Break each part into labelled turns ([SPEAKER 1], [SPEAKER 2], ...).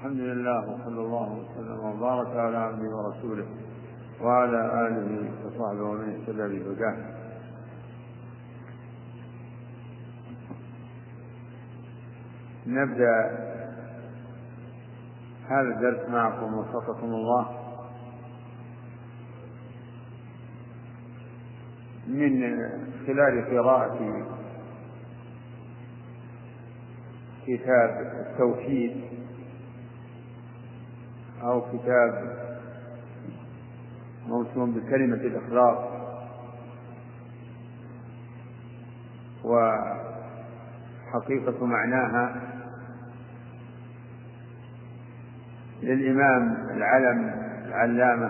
[SPEAKER 1] الحمد لله وصلى الله وسلم وبارك على عبده ورسوله وعلى آله وصحبه ومن اهتدى بهداه. نبدأ هذا الدرس معكم وفقكم الله من خلال قراءة كتاب التوحيد أو كتاب موسوم بكلمة الإخلاص وحقيقة معناها للإمام العلم العلامة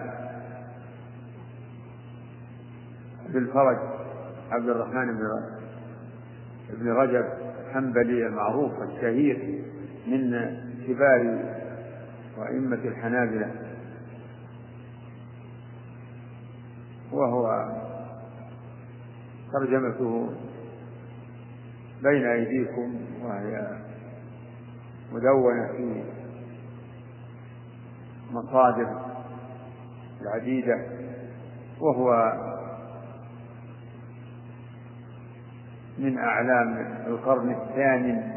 [SPEAKER 1] أبي الفرج عبد الرحمن بن رجب الحنبلي المعروف الشهير من كبار وأئمة الحنابلة، وهو ترجمته بين أيديكم وهي مدونة في مصادر العديدة، وهو من أعلام القرن الثامن،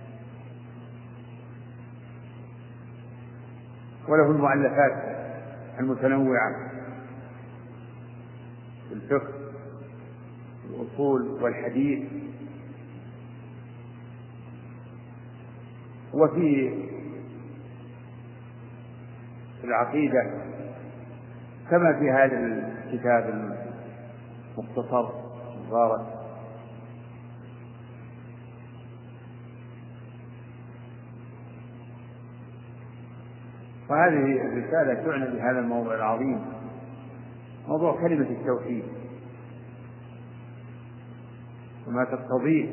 [SPEAKER 1] وله المؤلفات المتنوعة في الفقه والأصول والحديث وفي العقيدة، كما في هذا الكتاب المختصر المبارك. وهذه الرسالة تعنى بهذا الموضوع العظيم، موضوع كلمة التوحيد وما تقتضيه،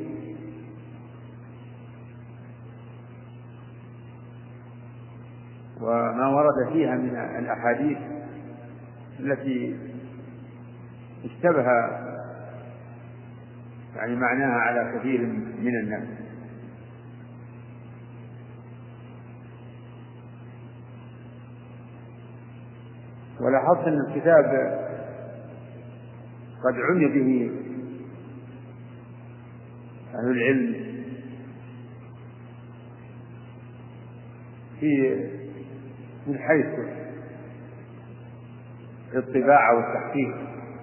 [SPEAKER 1] وما ورد فيها من الأحاديث التي اشتبه معناها على كثير من الناس. ولاحظت أن الكتاب قد عني به أهل العلم من حيث الطباعة والتحقيق،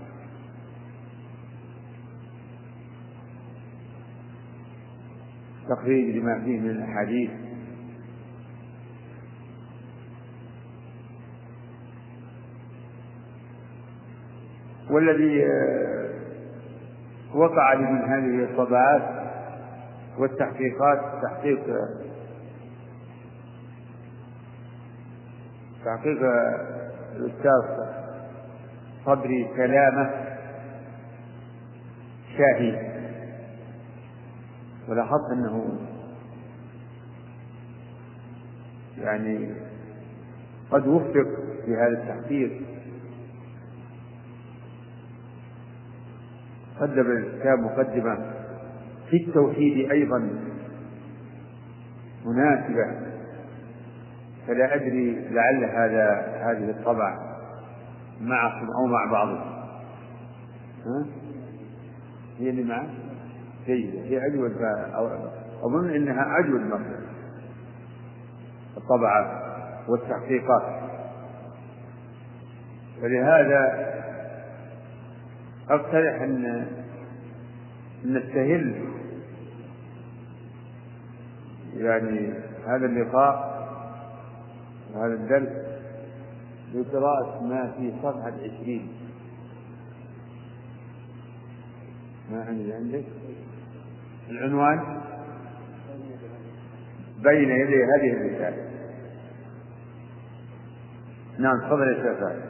[SPEAKER 1] تخريج لما فيه من الأحاديث، والذي وقع لي من هذه الطبعات والتحقيقات تحقيق الأستاذ صبري سلامة شاهي، ولاحظت أنه قد وفق في هذا التحقيق، قدم الكتاب مقدمة في التوحيد أيضا مناسبة، فلا أدري لعل هذه الطبعة معكم أو مع بعضكم. هي اللي معه جيدة، هي أجود، أظن إنها أجود من الطبعة والتحقيقات، فلهذا أقترح أن نستهل هذا اللقاء وهذا الدرس بقراءة ما في صفحة 20. ما عندك العنوان بين يدي هذه الرسالة؟ نعم، تفضل يا شيخ.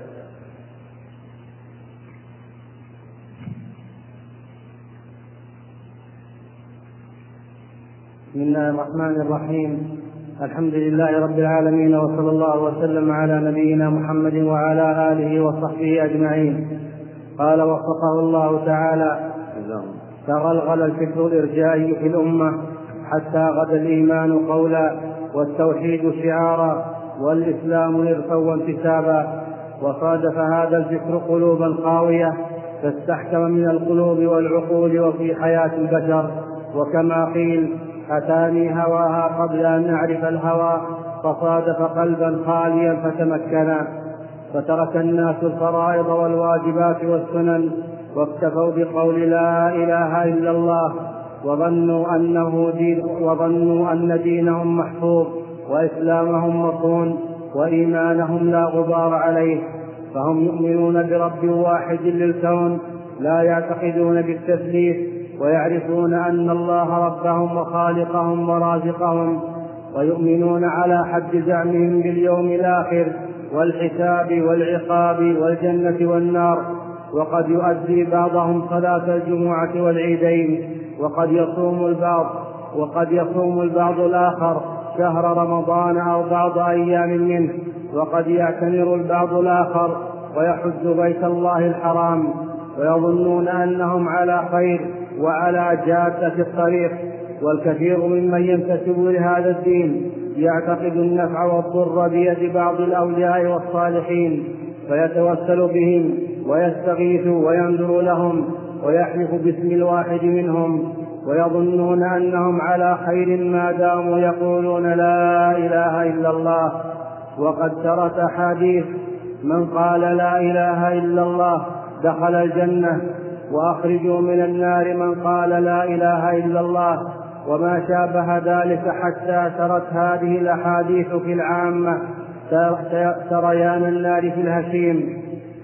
[SPEAKER 2] بسم الله الرحمن الرحيم. الحمد لله رب العالمين، وصلى الله وسلم على نبينا محمد وعلى آله وصحبه أجمعين. قال وفقه الله تعالى: تغلغل الفكر الإرجائي في الأمة حتى غدا الإيمان قولا والتوحيد شعارا، والإسلام إرثا وانتسابا. وصادف هذا الفكر قلوبا قاوية فاستحكم من القلوب والعقول وفي حياة البشر. وكما قيل: أتاني هواها قبل أن نعرف الهوى، فصادف قلبا خاليا فتمكنا. فترك الناس الفرائض والواجبات والسنن واكتفوا بقول لا إله إلا الله، وظنوا أن دينهم محفوظ وإسلامهم مصون وإيمانهم لا غبار عليه. فهم يؤمنون برب واحد للكون، لا يعتقدون بالتثليث، ويعرفون أن الله ربهم وخالقهم ورازقهم، ويؤمنون على حد زعمهم باليوم الآخر والحساب والعقاب والجنة والنار. وقد يؤدي بعضهم صلاة الجمعة والعيدين، وقد يصوم البعض الآخر شهر رمضان أو بعض أيام منه، وقد يعتمر البعض الآخر ويحج بيت الله الحرام، ويظنون أنهم على خير وعلى جادة الطريق. والكثير ممن ينتسب لهذا الدين يعتقد النفع والضر بيد بعض الأولياء والصالحين، فيتوسل بهم ويستغيث وينذر لهم ويحلف باسم الواحد منهم، ويظنون أنهم على خير ما داموا يقولون لا إله إلا الله. وقد ثبت أحاديث: من قال لا إله إلا الله دخل الجنة، وأخرجوا من النار من قال لا إله إلا الله، وما شابه ذلك، حتى سرت هذه الأحاديث في العامة سريان النار في الهشيم،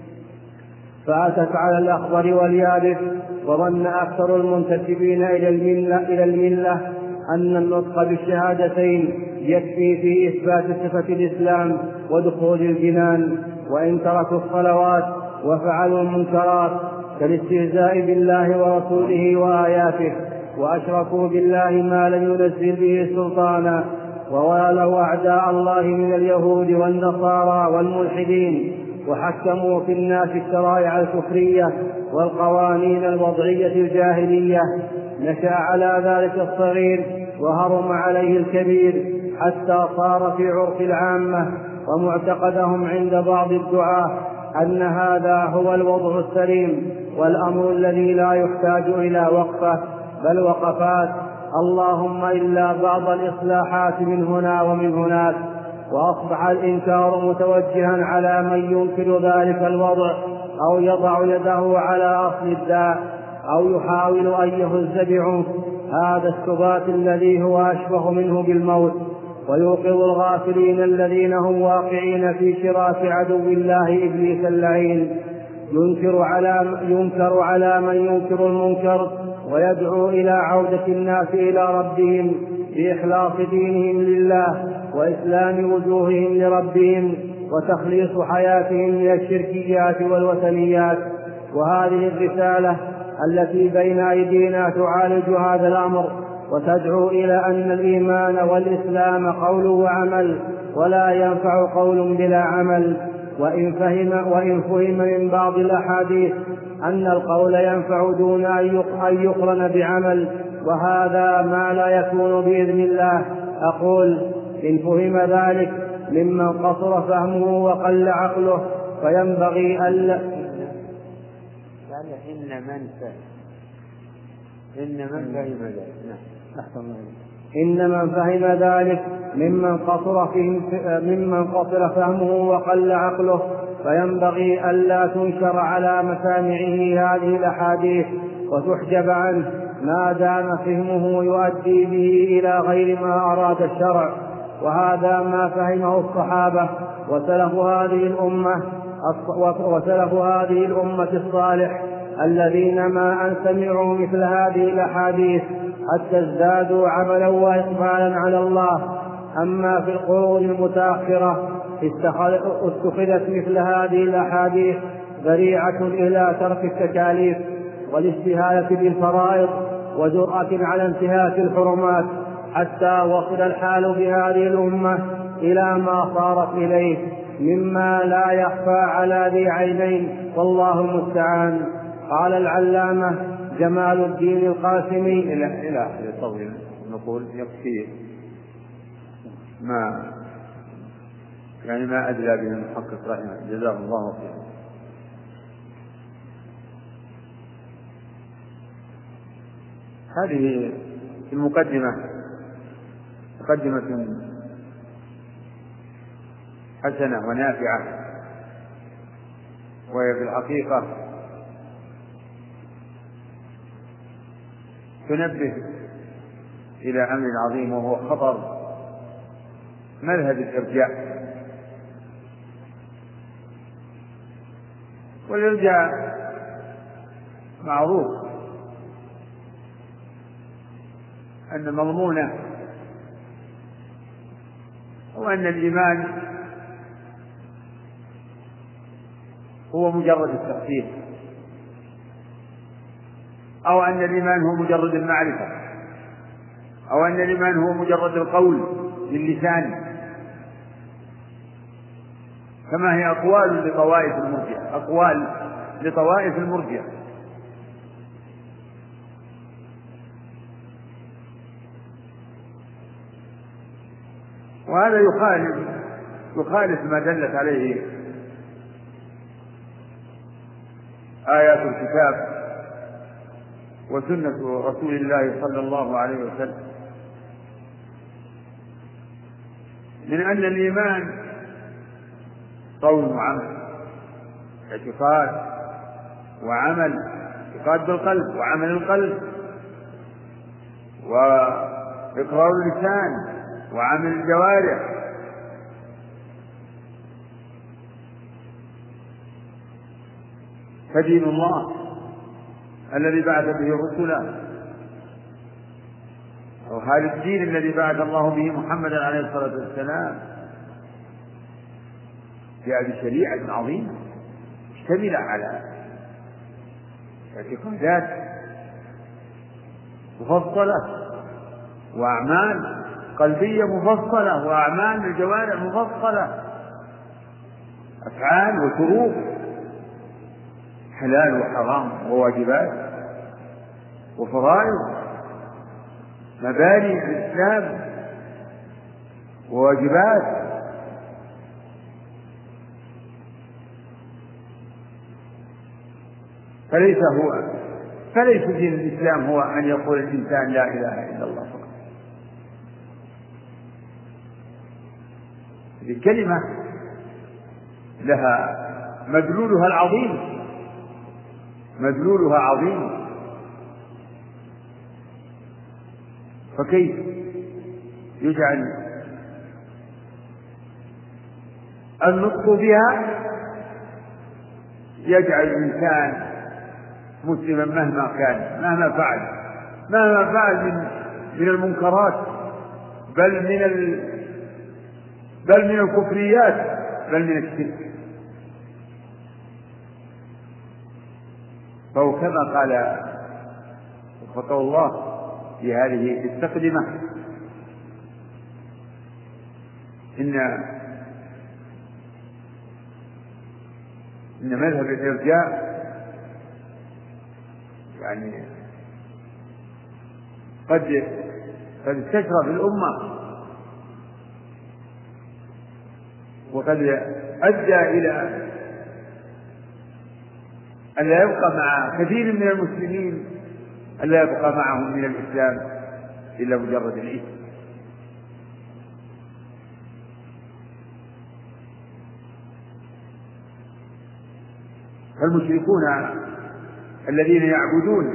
[SPEAKER 2] فأتت على الأخضر واليابس. وظن أكثر المنتسبين إلى الملة أن النطق بالشهادتين يكفي في إثبات صفة الإسلام ودخول الجنان، وإن تركوا الصلوات وفعلوا المنكرات كالاستهزاء بالله ورسوله وآياته، وأشركوا بالله ما لم ينزل به سلطانا، ووالوا أعداء الله من اليهود والنصارى والملحدين، وحكموا في الناس الشرائع الكفرية والقوانين الوضعية الجاهلية. نشأ على ذلك الصغير وهرم عليه الكبير، حتى صار في عرف العامة ومعتقدهم عند بعض الدعاة أن هذا هو الوضع السليم، والأمر الذي لا يحتاج إلى وقفة بل وقفات، اللهم إلا بعض الإصلاحات من هنا ومن هناك. وأصبح الإنكار متوجها على من ينكر ذلك الوضع، أو يضع يده على أصل الداء، أو يحاول أن يهز بعنف هذا السبات الذي هو أشبه منه بالموت، ويوقظ الغافلين الذين هم واقعين في شراك عدو الله إبليس اللعين. ينكر على من ينكر المنكر، ويدعو إلى عودة الناس إلى ربهم بإخلاص دينهم لله، وإسلام وجوههم لربهم، وتخليص حياتهم من الشركيات والوثنيات. وهذه الرسالة التي بين أيدينا تعالج هذا الأمر، وتدعو إلى أن الإيمان والإسلام قول وعمل، ولا ينفع قول بلا عمل. وإن فهم من بعض الأحاديث أن القول ينفع دون أن يقرن بعمل، وهذا ما لا يكون بإذن الله. أقول: إن فهم ذلك ممن قصر فهمه وقل عقله فينبغي ألا إن من فهم ذلك ممن قصر فهمه وقل عقله فينبغي ألا تنشر على مسامعه هذه الأحاديث وتحجب عنه ما دام فهمه يؤدي به إلى غير ما أراد الشرع. وهذا ما فهمه الصحابة وسلف هذه الأمة الصالح، الذين ما أن سمعوا مثل هذه الأحاديث حتى ازدادوا عملا وإقبالا على الله. أما في القرون المتأخرة اتخذت مثل هذه الأحاديث ذريعة إلى ترك التكاليف والاستهانة بالفرائض وجرأة على انتهاك الحرمات، حتى وصل الحال بهذه الأمة إلى ما صارت إليه مما لا يخفى على ذي عينين، والله المستعان. قال العلامة جمال الدين القاسمي
[SPEAKER 1] إلى آخر طويل، نقول يكفي ما أدلى به المحقق رحمه جزاه الله خيرا. هذه المقدمة مقدمة حسنة ونافعة، وهي في الحقيقة تنبه إلى أمر عظيم، وهو خطر مذهب الإرجاء. والإرجاء معروف أن مضمونه هو أن الإيمان هو مجرد التفسير، أو أن الإيمان هو مجرد المعرفة، أو أن الإيمان هو مجرد القول باللسان، كما هي أقوال لطوائف المرجئة. وهذا يخالف ما دلت عليه آيات الكتاب وسنة رسول الله صلى الله عليه وسلم، من أن الإيمان قول وعمل، اعتقاد وعمل، اعتقاد بالقلب وعمل القلب، وإقرار اللسان وعمل الجوارح. فدين الله الذي بعث به رسله، وهذا الدين الذي بعث الله به محمدا عليه الصلاة والسلام، جاء بشريعة عظيمة مشتملة على اعتقادات مفصلة وأعمال قلبية مفصلة وأعمال الجوارح مفصلة، أفعال وشروط، حلال وحرام وواجبات وفرائض، مباني الإسلام وواجبات. فليس دين الإسلام هو أن يقول الإنسان لا إله إلا الله فقط. الكلمة لها مدلولها عظيم، فكيف يجعل النطق بها يجعل الإنسان مسلما مهما فعل من المنكرات، بل من الكفريات، بل من الشرك. فهو كما قال وفقه الله في هذه التقدمة، إن مذهب الإرجاء يعني قد استشرف الأمة، وقد أدى إلى أن لا يبقى مع كثير من المسلمين ألا يبقى معهم من الإسلام إلا مجرد الإثم. فالمشركون الذين يعبدون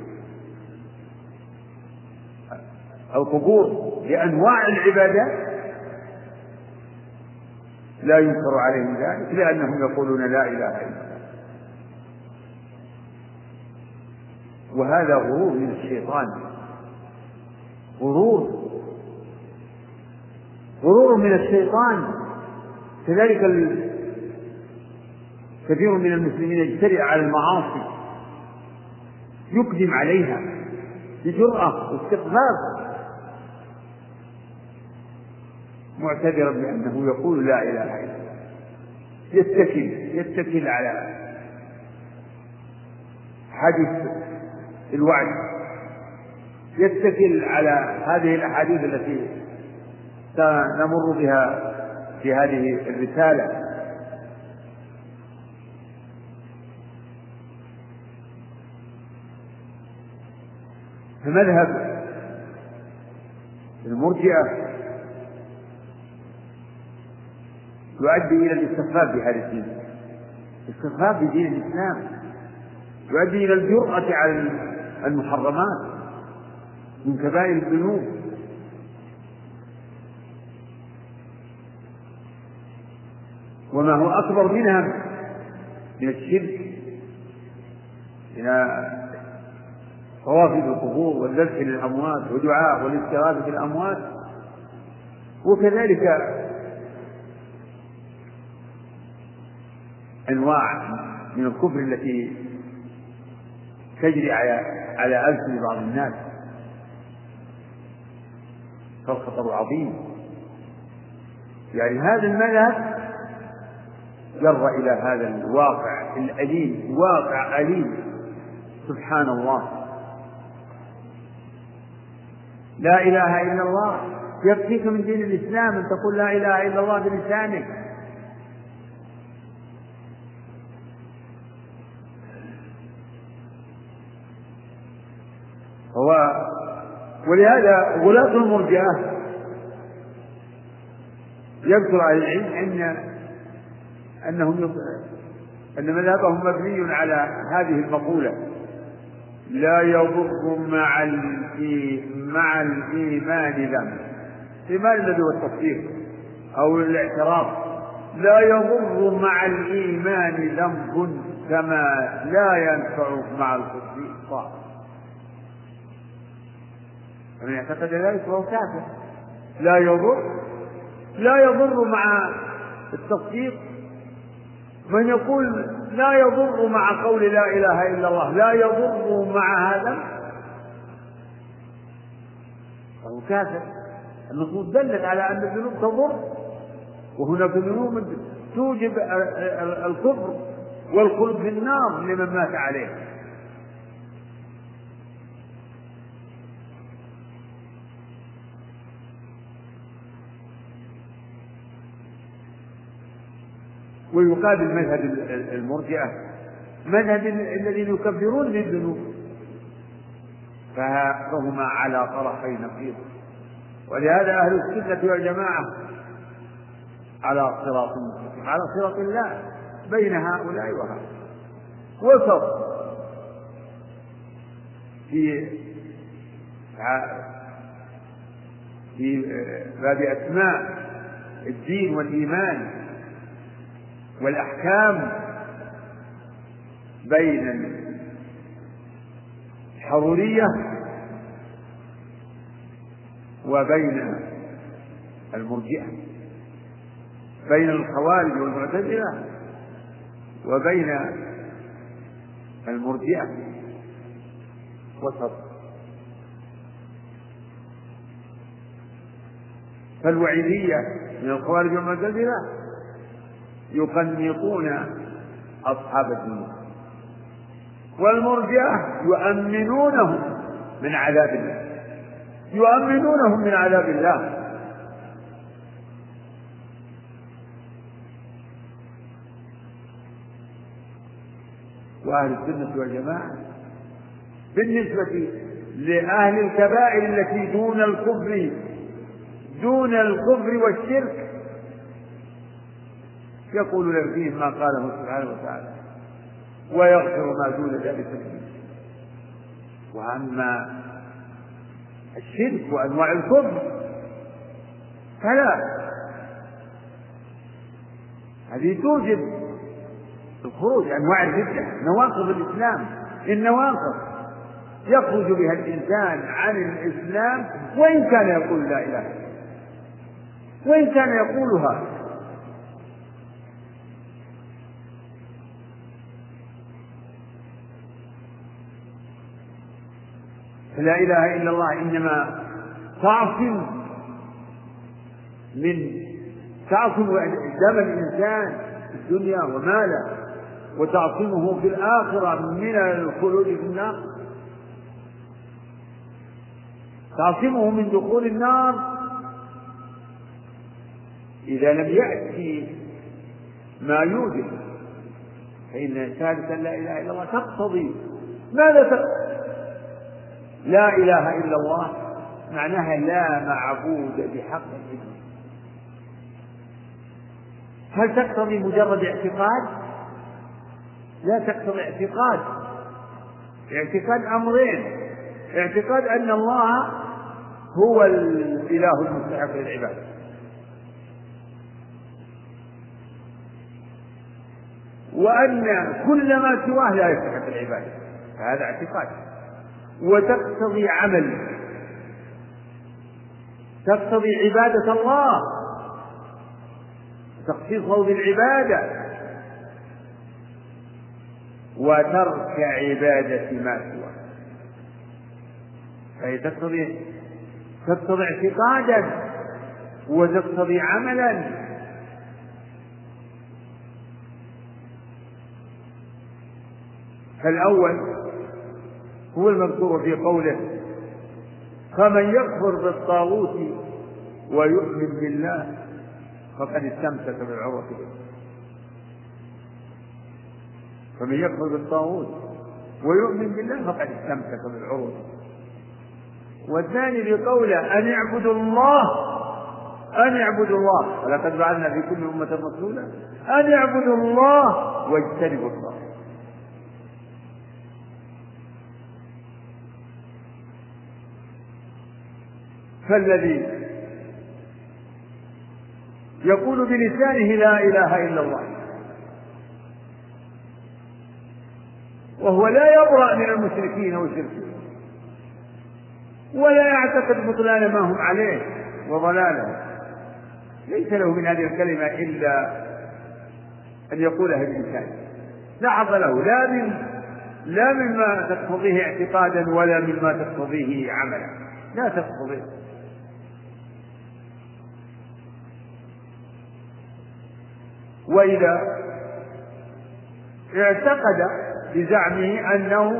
[SPEAKER 1] القبور بأنواع العبادات لا ينكر عليهم ذلك، لأنهم يقولون لا إله إلا الله. وهذا غرور من الشيطان، غرور من الشيطان. كذلك كثير من المسلمين يجترئ على المعاصي، يقدم عليها بجرأة واستقبال، معتبرا بأنه يقول لا إله إلا الله، يتكل على حديث الوعد، يتكل على هذه الأحاديث سنمر بها في هذه الرسالة. فمذهب المرجئة يؤدي إلى الاستخفاف بهذا الدين، الاستخفاف بدين الإسلام، يؤدي إلى الجرأة على المحرمات من كبائر الذنوب. وما هو أكبر منها من الشرك إلى طواف القبور والذبح للأموات ودعاء والاستغاثة بالأموات، وكذلك أنواع من الكفر التي تجري على ألسن بعض الناس، فالخطر عظيم. يعني هذا المذهب جر إلى هذا الواقع الأليم، واقع أليم سبحان الله. لا إله إلا الله يكفيك من دين الإسلام أن تقول لا إله إلا الله بلسانك. ولهذا غلاة المرجئة يذكر أهل العلم أن مذهبهم مبني على هذه المقولة: لا يضر مع الإيمان ذنب. الإيمان الذي هو التصديق أو الاعتراف، لا يضر مع الإيمان ذنب كما لا ينفع مع الكفر طاعة. فمن اعتقد ذلك فهو كافر. لا يضر مع التصديق. من يقول لا يضر مع قول لا إله إلا الله لا يضر مع هذا فهو كافر. النصوص دلت على أن الذنوب تضر، وهناك ذنوب توجب الكفر والخلد في النار لمن مات عليه. ويقابل مذهب المرجئة مذهب الذين يكفرون بالذنوب، فهما على طرفي نقيض. ولهذا أهل السنة والجماعة على صراط الله بين هؤلاء وهؤلاء، وسط في باب أسماء الدين والإيمان والأحكام، بين الحرورية وبين المرجئة، بين الخوارج والمعتزلة وبين المرجئة، وسط. فالوعيدية من الخوارج والمعتزلة يقنطون أصحاب الذنوب، والمرجئة يؤمنونهم من عذاب الله، وأهل السنة والجماعة بالنسبة لأهل الكبائر التي دون الكفر والشرك يقول فيهم ما قاله سبحانه وتعالى: ويغفر ما دون ذلك لمن يشاء. وأما الشرك وأنواع الكفر فلا، هذه توجب الخروج. أنواع الردة، نواقض الإسلام، النواقض يخرج بها الإنسان عن الإسلام وإن كان يقول لا إله إلا الله، وإن كان يقولها. لا إله إلا الله إنما تعصم دم الإنسان في الدنيا وماله، وتعصمه في الآخرة من الخلود في النار، تعصمه من دخول النار إذا لم يأتي ما يوجب فإن شهادة لا إله إلا الله تقتضي ماذا تقتضي؟ لا إله إلا الله معناها لا معبود بحق إلا الله. هل تقتضي مجرد اعتقاد؟ لا تقتضي اعتقاد. اعتقاد أمرين: اعتقاد أن الله هو الإله المستحق للعبادة، وأن كل ما سواه لا يستحق العبادة، فهذا اعتقاد. وتقتضي عمل، تقتضي عبادة الله، تخصيصه بالعبادة، وترك عبادة ما سواه. فهي تقتضي اعتقادا وتقتضي عملا. فالأول هو المذكور في قوله: فمن يكفر بالطاغوت ويؤمن بالله فقد استمسك بالعروة الوثقى. فمن يكفر بالطاغوت ويؤمن بالله فقد استمسك بالعروة. والثاني بقوله: أن اعبدوا الله، أن اعبدوا الله، ولقد بعثنا في كل أمة رسولا أن اعبدوا الله واجتنبوا الطاغوت. فالذي يقول بلسانه لا إله إلا الله وهو لا يبرأ من المشركين وشركهم ولا يعتقد بطلان ما هم عليه وضلاله، ليس له من هذه الكلمة إلا أن يقولها بلسانه، لا حظ له لا مما تقتضيه اعتقادا ولا مما تقتضيه عملا، لا تقتضيه. وإذا اعتقد بزعمه أنه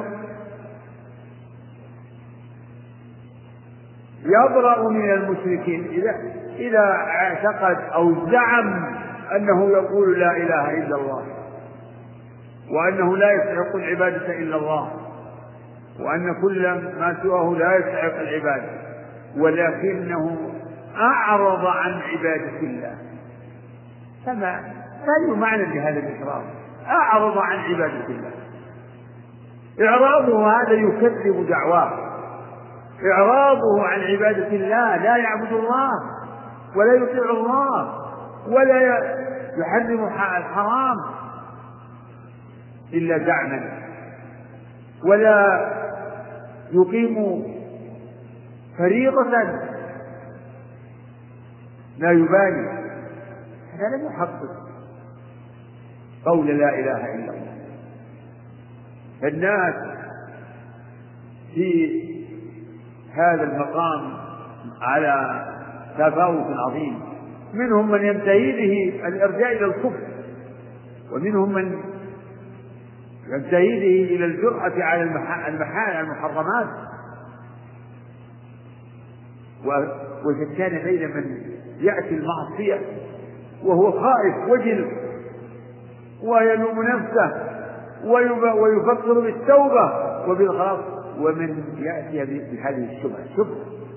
[SPEAKER 1] يبرأ من المشركين، إذا اعتقد أو زعم أنه يقول لا إله إلا الله وأنه لا يستحق العبادة إلا الله وأن كل ما سواه لا يستحق العبادة، ولكنه أعرض عن عبادة الله، فما معنى لهذا الإقرار؟ أعرض عن عبادة الله. إعراضه هذا يكذب دعواه، إعراضه عن عبادة الله، لا يعبد الله ولا يطيع الله ولا يحرم الحرام إلا زعما، ولا يقيم فريضة لا يبالي، هذا لم يحقق قول لا إله إلا الله. الناس في هذا المقام على تفاوت عظيم، منهم من ينتهي به الإرجاء إلى الكفر، ومنهم من ينتهي به إلى الجرأة على المحرمات، وشتان بين من يأتي المعصية وهو خائف وجل ويلوم نفسه ويفكر بالتوبة وبالخلاص، ومن يأتي بهذه الشبهة،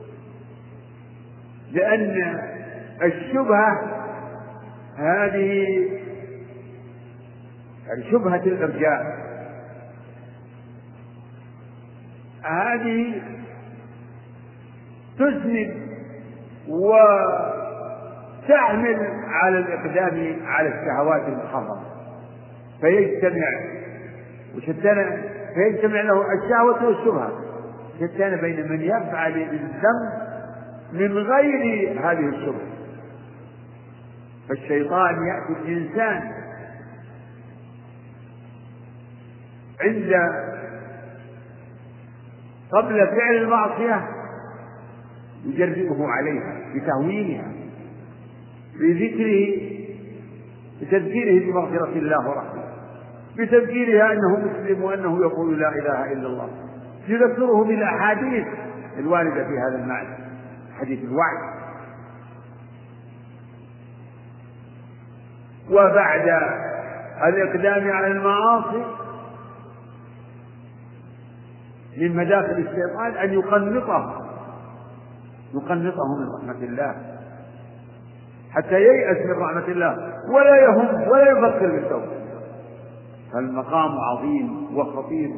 [SPEAKER 1] لأن الشبهة هذه شبهة الإرجاء، هذه تسند وتحمل على الإقدام على الشهوات المحرمة، فيجتمع له الشهوة والشبهة، شتان بين من يفعل الذنب من غير هذه الشبهة. فالشيطان يأتي الإنسان قبل فعل المعصية يجرئه عليها بتهوينها، بتذكيره بمغفرة الله ورحمته، بتذكيرها أنه مسلم وأنه يقول لا إله إلا الله، يذكره بالأحاديث الواردة في هذا المعنى، حديث الوعد، وبعد الإقدام على المعاصي من مداخل الشيطان أن يقنطه من رحمة الله حتى ييأس من رحمة الله ولا يهم ولا يفكر بالتوبة. فالمقام عظيم وخطير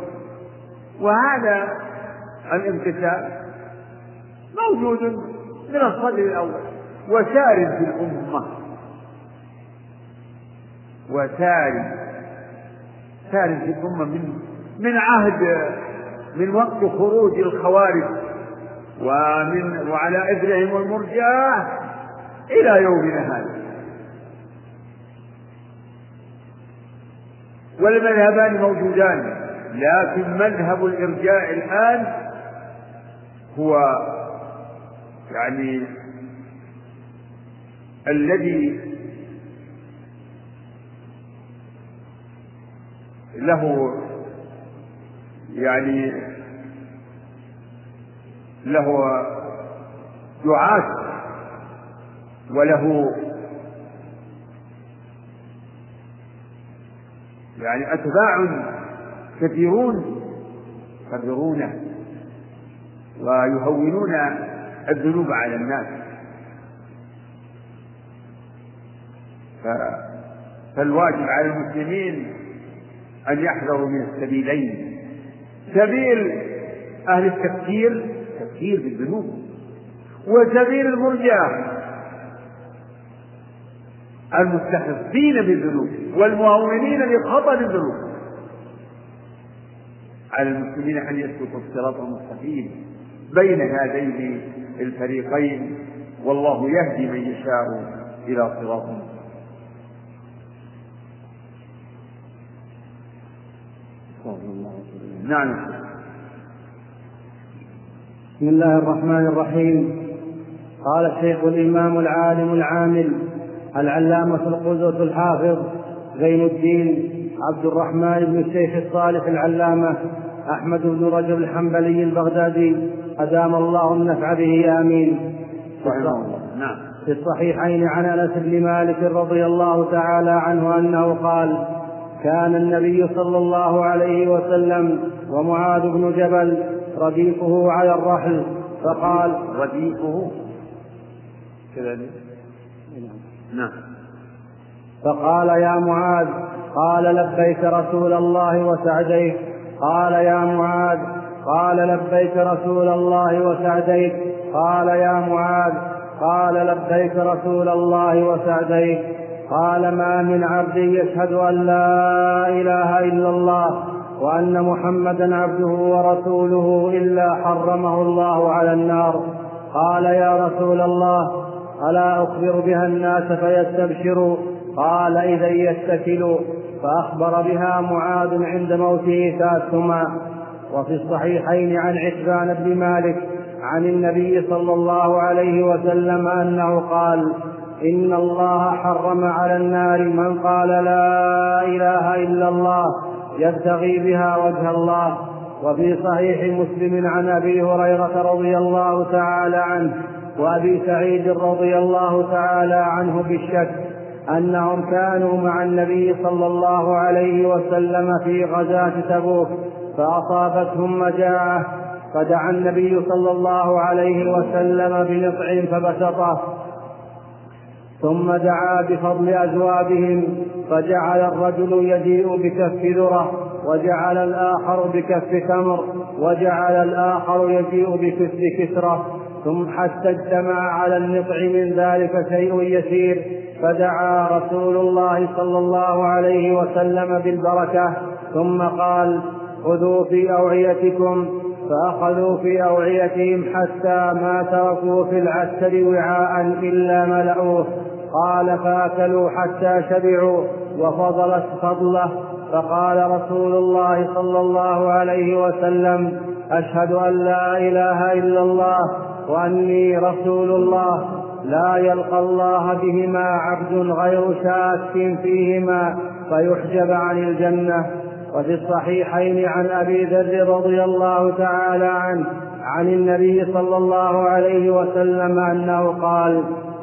[SPEAKER 1] وهذا الامتثال موجود من الصدر الأول وسارد في الأمة سارد في الأمة من عهد من وقت خروج الخوارج وعلى إثرهم المرجئة إلى يومنا هذا. والمذهبان موجودان، لكن مذهب الإرجاء الآن هو يعني الذي له دعاة وله أتباع كثيرون يكررونه ويهونون الذنوب على الناس. فالواجب على المسلمين أن يحذروا من السبيلين، سبيل أهل التفكير بالذنوب، وسبيل المرجئة المستخفين بالذنوب والمهونين لخطر الذنوب. على المسلمين أن يسلكوا الصراط المستقيم بين هذين الفريقين، والله يهدي من يشاء إلى صراط مستقيم. نعم.
[SPEAKER 2] بسم الله الرحمن الرحيم. قال الشيخ الإمام العالم العامل العلامة القدوة الحافظ زين الدين عبد الرحمن بن الشيخ الصالح العلامة أحمد بن رجب الحنبلي البغدادي أدام الله النفع به آمين.
[SPEAKER 1] نعم.
[SPEAKER 2] في الصحيحين عن أنس بن مالك رضي الله تعالى عنه أنه قال: كان النبي صلى الله عليه وسلم ومعاذ بن جبل رديفه على الرحل فقال:
[SPEAKER 1] رديفه كذلك. نعم.
[SPEAKER 2] فقال: يا معاذ. قال: لبيك رسول الله وسعديك. قال: يا معاذ. قال: لبيك رسول الله وسعديك. قال: يا معاذ. قال: لبيك رسول الله وسعديك. قال: ما من عبد يشهد أن لا إله إلا الله وأن محمدا عبده ورسوله إلا حرمه الله على النار. قال: يا رسول الله، ألا أخبر بها الناس فيستبشروا؟ قال: إذا يتكلوا. فأخبر بها معاذ عند موته ثلاثهما. وفي الصحيحين عن عتبان بن مالك عن النبي صلى الله عليه وسلم أنه قال: إن الله حرم على النار من قال لا إله إلا الله يبتغي بها وجه الله. وفي صحيح مسلم عن أبي هريرة رضي الله تعالى عنه وأبي سعيد رضي الله تعالى عنه بالشك أنهم كانوا مع النبي صلى الله عليه وسلم في غزاة تبوك فأصابتهم مجاعة، فدعا النبي صلى الله عليه وسلم بنطع فبسطه، ثم دعا بفضل أزواجهم، فجعل الرجل يجيء بكف ذرة، وجعل الآخر بكف تمر، وجعل الآخر يجيء بكف كسرة، ثم حتى اجتمع على النطع من ذلك شيء يسير، فدعا رسول الله صلى الله عليه وسلم بالبركة، ثم قال: خذوا في أوعيتكم. فأخذوا في أوعيتهم حتى ما تركوا في العسكر وعاء إلا ملأوه. قال: فأكلوا حتى شبعوا وفضلت فضله. فقال رسول الله صلى الله عليه وسلم: أشهد أن لا إله إلا الله وأني رسول الله. لا يلقى الله بهما عبد غير شاك فيهما فيحجب عن الجنة. وفي الصحيحين عن أبي ذر رضي الله تعالى عنه عن النبي صلى الله عليه وسلم أنه قال: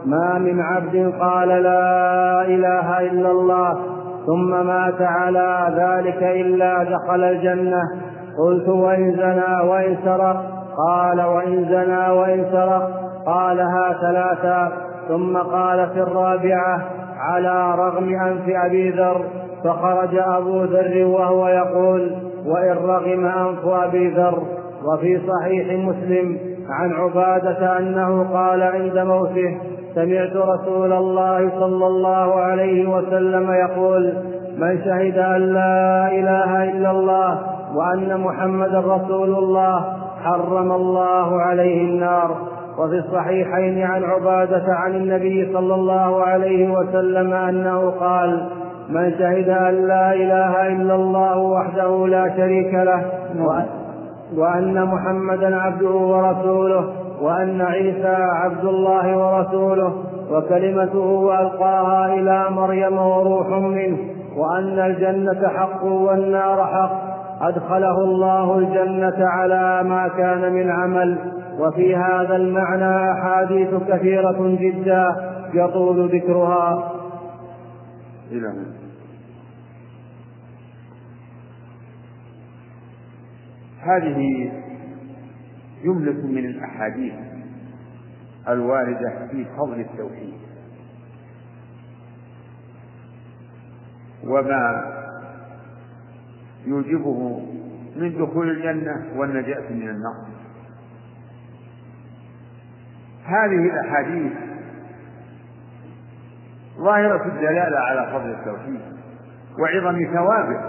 [SPEAKER 2] ما من عبد قال لا إله إلا الله ثم مات على ذلك إلا دخل الجنة. قلت وإن زنى وإن سرق؟ قال وإن زنى وإن سرق. قالها ثلاثا ثم قال في الرابعة على رغم أنف أبي ذر. فخرج أبو ذر وهو يقول وإن رغم أنف أبي ذر. وفي صحيح مسلم عن عبادة أنه قال عند موته سمعت رسول الله صلى الله عليه وسلم يقول من شهد أن لا إله إلا الله وأن محمدا رسول الله حرم الله عليه النار. وفي الصحيحين عن عبادة عن النبي صلى الله عليه وسلم أنه قال من شهد أن لا إله إلا الله وحده لا شريك له وأن محمدا عبده ورسوله وأن عيسى عبد الله ورسوله وكلمته ألقاها إلى مريم وروح منه وأن الجنة حق والنار حق أدخله الله الجنة على ما كان من عمل. وفي هذا المعنى أحاديث كثيرة جدا يطول ذكرها.
[SPEAKER 1] هذه جملة من الأحاديث الواردة في فضل التوحيد وما يوجبه من دخول الجنة والنجاة من النار. هذه الأحاديث ظاهرة الدلالة على فضل التوحيد وعظم ثوابه،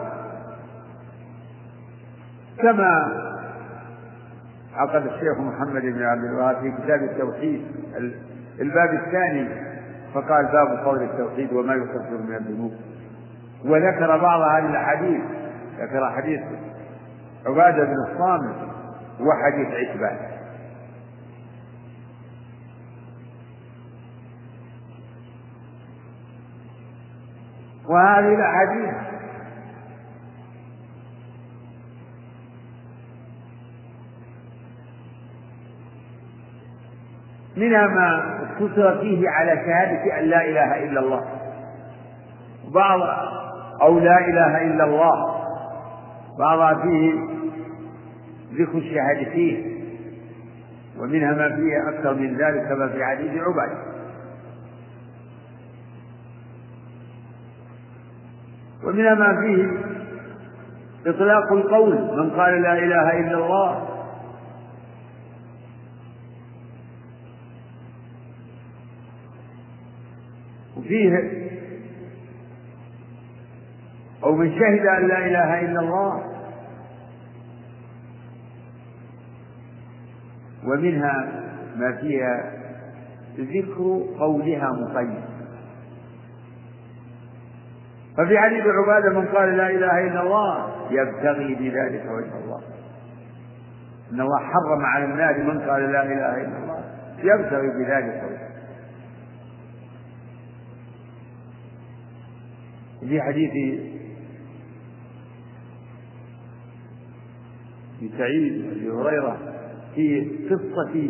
[SPEAKER 1] كما عقد الشيخ محمد بن عبد الوهاب في كتاب التوحيد الباب الثاني فقال باب فضل التوحيد وما يكفر من الذنوب، وذكر بعض هذه الأحاديث، ذكر حديث عبادة بن الصامت وحديث عتبان. وهذه الأحاديث منها ما اقتصر فيه على شهادة أن لا إله إلا الله بعض أو لا إله إلا الله، بعضها فيه ذكر الشهادتين ومنها ما فيه أكثر من ذلك كما في حديث عبادة، ومنها ما فيه إطلاق القول من قال لا إله إلا الله، وفيه أو من شهد أن لا إله إلا الله، ومنها ما فيها ذكر قولها مقيد. ففي حديث عبادة من قال لا إله إلا الله يبتغي بذلك وجه الله، إن الله حرم على النار من قال لا إله إلا الله يبتغي بذلك وجه. في حديث سعيد وابي هريرة في قصة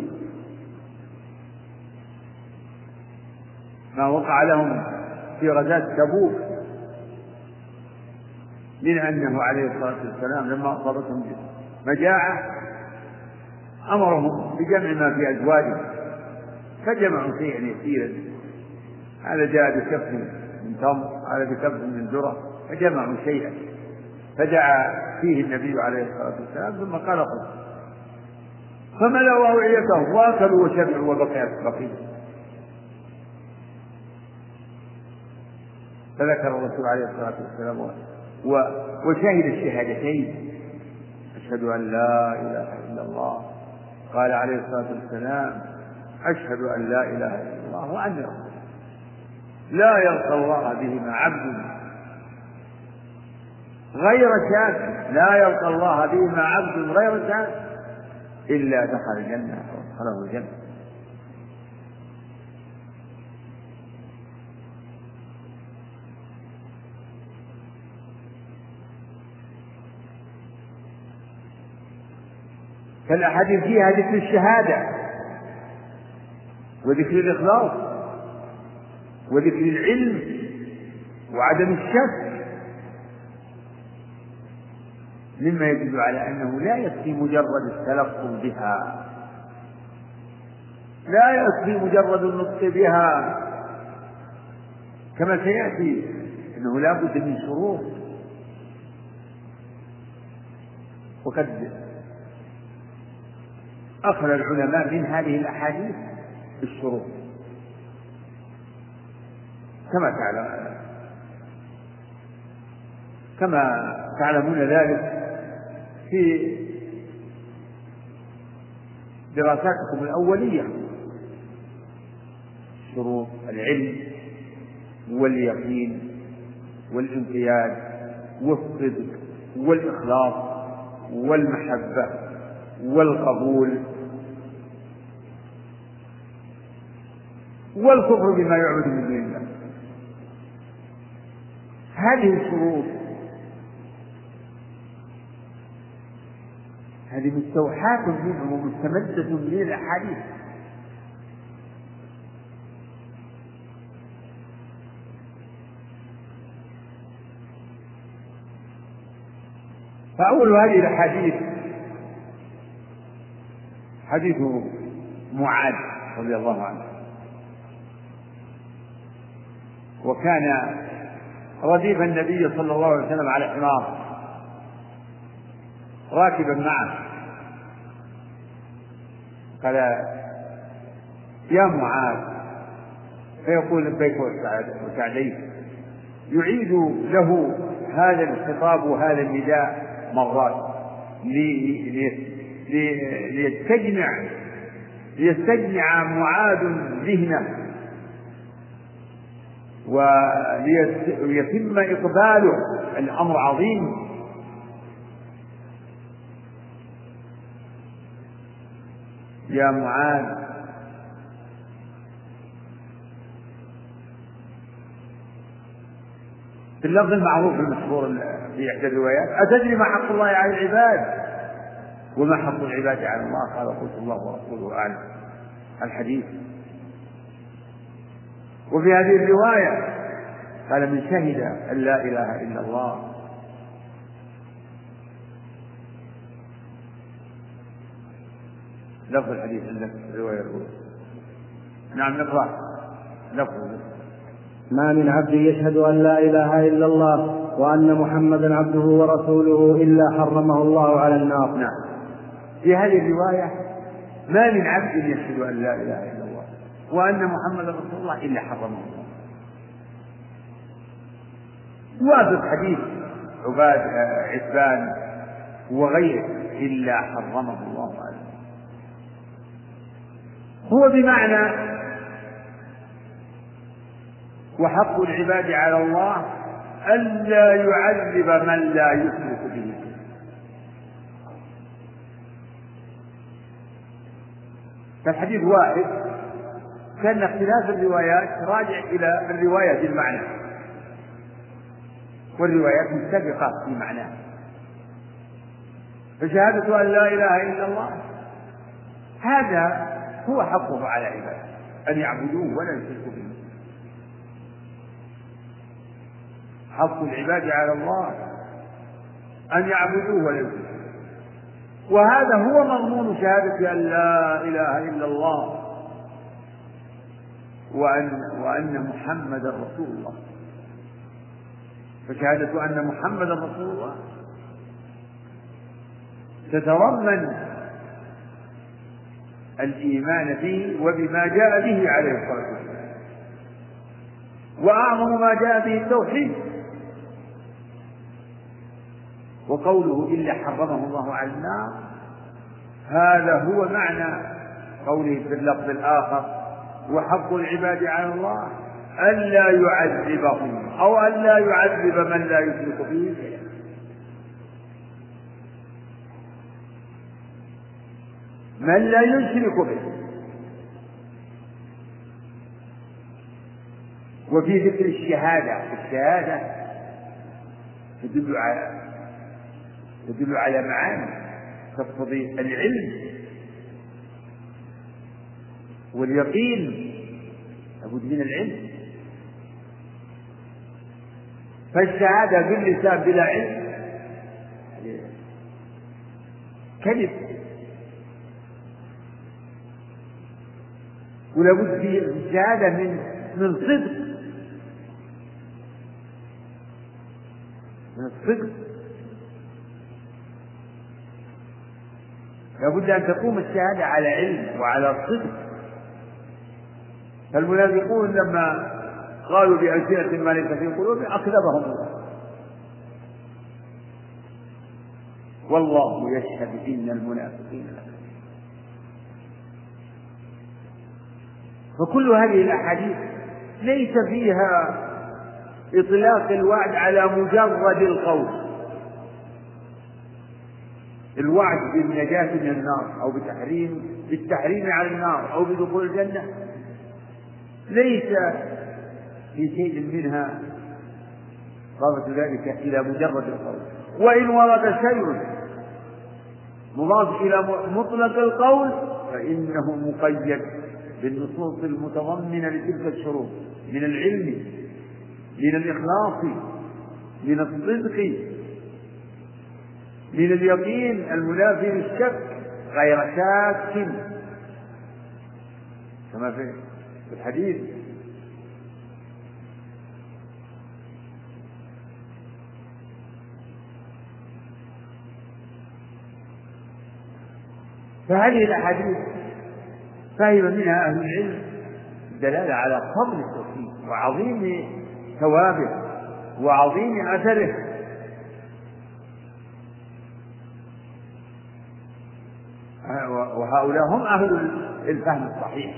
[SPEAKER 1] ما وقع لهم في غزاة تبوك، من أنه عليه الصلاة والسلام لما أصابتهم مجاعة أمرهم بجمع ما في أزواجهم فجمعوا شيئا يسيرا، هذا جاء بكف من تمر هذا بكف من ذرة، فجمعوا شيئا فدعا فيه النبي عليه الصلاة والسلام ثم قال خذ، فملأوا أوعيتهم وأكلوا وشبعوا وبقيت بقية. فذكر الرسول عليه الصلاة والسلام وشهد الشهادتين أشهد أن لا إله إلا الله، قال عليه الصلاة والسلام أشهد أن لا إله إلا الله وأن رسول لا يلقى الله بهما عبد غير شاك، لا يلقى الله بهما عبد غير شاك إلا دخل الجنة وادخله الجنة. فالأحاديث فيها ذكر الشهادة وذكر الإخلاص وذكر العلم وعدم الشك مما يدل على أنه لا يكفي مجرد التلفظ بها، لا يكفي مجرد النطق بها، كما سيأتي أنه لا بد من شروط. وقد أخذ العلماء من هذه الأحاديث الشروط كما تعلمون ذلك في دراساتكم الأولية، شروط العلم واليقين والانقياد والصدق والإخلاص والمحبة والقبول والكفر بما يعبد من دون الله. هذه الشروط هذه مستوحاة منه ومستمدة من الأحاديث. فأول هذه الأحاديث حديث معاذ رضي الله عنه، وكان رديف النبي صلى الله عليه وسلم على حمار راكبا معه، قال يا معاذ، فيقول لبيك وسعديك، يعيد له هذا الخطاب وهذا النداء مرات ليستجمع معاذ ذهنه وليتم إقباله. الأمر عظيم، يا معاذ في اللفظ المعروف المشهور في إحدى الروايات: أتدري ما حق الله على العباد وما حق العباد على الله؟ قال: قلت الله ورسوله أعلم. الحديث. وفي هذه الرواية قال: من شهد أن لا إله إلا الله لفظ الحديث عندك الرواية الأولى. نعم نقرأ لفظ:
[SPEAKER 2] ما من عبد يشهد أن لا إله إلا الله وأن محمدا عبده ورسوله إلا حرمه الله على النار.
[SPEAKER 1] نعم. في هذه الرواية: ما من عبد يشهد أن لا إله إلا الله وأن محمدا رسول الله إلا حرمه الله. وافق حديث عتبان وغيره: إلا حرمه الله على النار. هو بمعنى وحق العباد على الله ألا يعذب من لا يشرك به. فالحديث واحد، كان اختلاف الروايات راجع إلى الرواية بالمعنى، والروايات متفقة في معناه. فشهادة أن لا إله إلا الله هذا هو حقه على عباده، أن يعبدوه ولا يشركوا به. حق العباد على الله أن يعبدوه ولا يشركوا به، وهذا هو مضمون شهادة أن لا إله إلا الله وأن محمدا رسول الله. فشهادة أن محمدا رسول الله تتضمن الإيمان به وبما جاء به عليه الصلاة والسلام، وأعظم ما جاء به التوحيد. وقوله إلا حرمه الله على النار هذا هو معنى قوله في اللفظ الآخر: وحق العباد على الله ألا يعذبهم أو ألا يعذب من لا يشرك به شيئا. من لا يشرك به. وفي ذكر الشهادة تدل على معاني تقتضي العلم واليقين، لابد من العلم فالشهادة باللسان بلا علم كذب، ولا بد في الشهادة من صدق، من الصدق. لابد أن تقوم الشهادة على علم وعلى صدق. فالمنافقون لما قالوا بألسنة ما ليس في قلوبهم أكذبهم الله، والله يشهد إن المنافقين لكاذبون. فكل هذه الأحاديث ليس فيها إطلاق الوعد على مجرد القول، الوعد بالنجاة من النار أو بالتحريم على النار أو بدخول الجنة ليس في شيء منها ضابط ذلك إلى مجرد القول. وإن ورد شيء مضاف إلى مطلق القول فإنه مقيد بالنصوص المتضمنة لتلك الشروط من العلم، من الإخلاص، من الصدق، من اليقين المنافي للشك غير شاك كما في الحديث. فهذه الأحاديث فهم منها أهل العلم الدلالة على فضل التوحيد وعظيم ثوابه وعظيم أثره، وهؤلاء هم أهل الفهم الصحيح.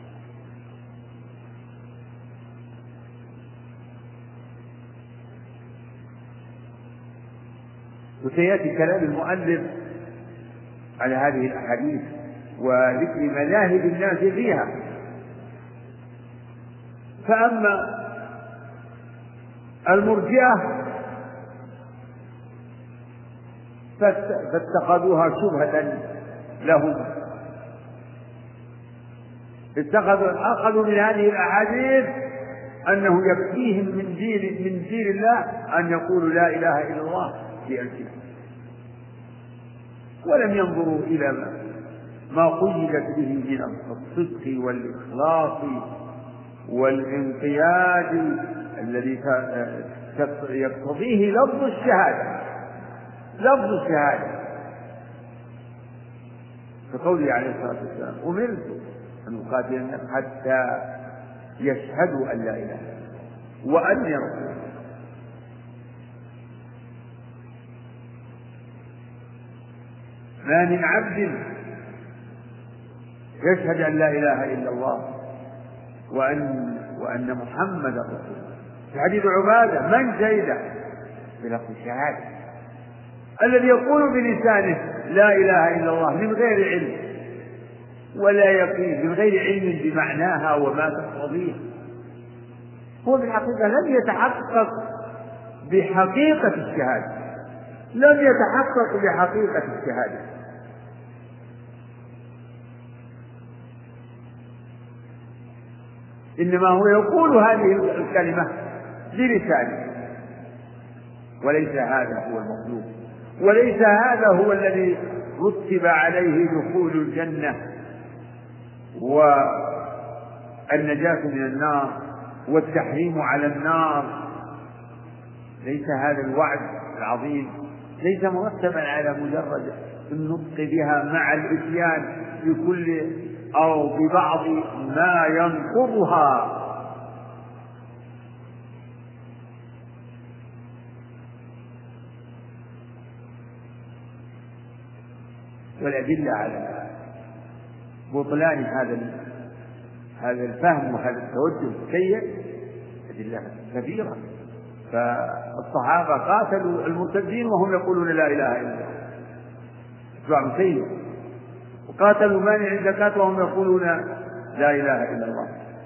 [SPEAKER 1] وسيأتي كلام المؤلف على هذه الأحاديث وذكر مذاهب الناس فيها. فأما المرجئة فاتخذوها شبهة لهم، أخذوا من هذه الأحاديث أنه يكفيهم من دين الله أن يقولوا لا إله إلا الله بألسنتهم، ولم ينظروا إلى ما قيدت به من الصدق والإخلاص والانقياد الذي يقتضيه لفظ الشهادة، لفظ الشهادة، كقوله عليه الصلاة والسلام أمرت أن أقاتل الناس حتى يشهدوا أن لا إله إلا الله وأني رسول الله. ما من عبد يشهد أن لا إله إلا الله وأن محمدا رسول الله. في حديث عبادة من شهد بلفظ الشهادة، الذي يقول بلسانه لا إله إلا الله من غير علم ولا يقين، من غير علم بمعناها وما تقتضيه، هو بالحقيقة لم يتحقق بحقيقة الشهادة، لم يتحقق بحقيقة الشهادة. إنما هو يقول هذه الكلمة بلسانه، وليس هذا هو المطلوب، وليس هذا هو الذي رتب عليه دخول الجنة والنجاة من النار والتحريم على النار. ليس هذا الوعد العظيم ليس مرتبا على مجرد النطق بها مع الإتيان بكل أو ببعض ما ينقضها، والأدلة على بطلان هذا الفهم وهذا التوجه السيء أدلة كثيرة. فالصحابة قاتلوا المرتدين وهم يقولون لا إله إلا الله اتباع سيء، وقاتلوا مانع الزكاة وهم يقولون لا إله إلا الله.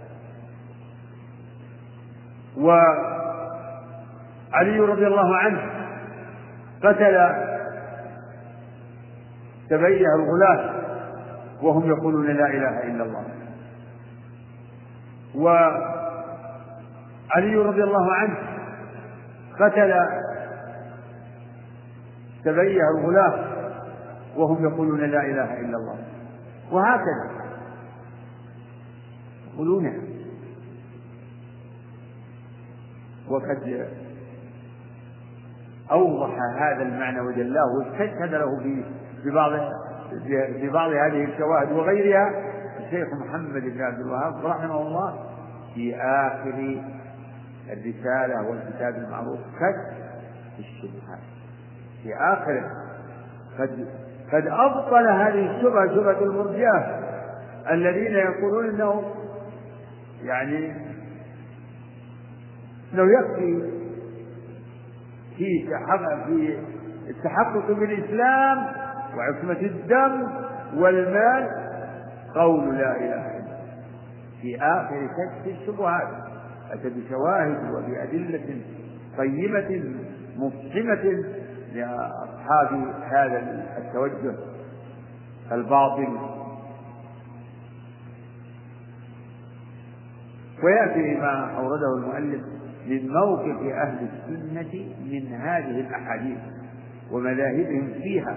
[SPEAKER 1] وعلي رضي الله عنه قتل سبعية الغلاة وهم يقولون لا إله إلا الله. وعلي رضي الله عنه قتل سبيه الغلاة وهم يقولون لا إله إلا الله، وهكذا يقولونها. وقد أوضح هذا المعنى وجلاه واستشهد له في بعض هذه الشواهد وغيرها الشيخ محمد بن عبد الوهاب رحمه الله في آخر الرسالة والكتاب المعروف كشف الشبهات. في آخره قد أبطل هذه الشبهة، شبهة المرجئة الذين يقولون إنه يكفي في التحقق بالإسلام وعصمة الدم والمال قول لا إله إلا الله. في آخر كشف الشبهات أتى بشواهد وبأدلة قيمة مفحمة لأصحاب هذا التوجه الباطل. ويأتي ما أورده المؤلف من موقف أهل السنة من هذه الأحاديث ومذاهبهم فيها.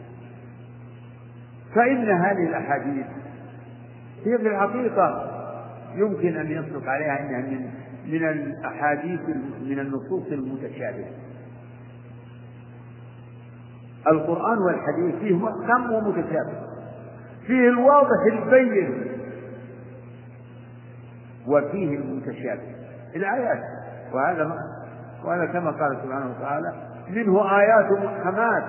[SPEAKER 1] فإن هذه الأحاديث هي في الحقيقة يمكن أن يطلق عليها أنها من الأحاديث من النصوص المتشابهة. القرآن والحديث فيه محكم ومتشابه، فيه الواضح البين وفيه المتشابه الآيات. وهذا كما قال سبحانه وتعالى منه آيات محكمات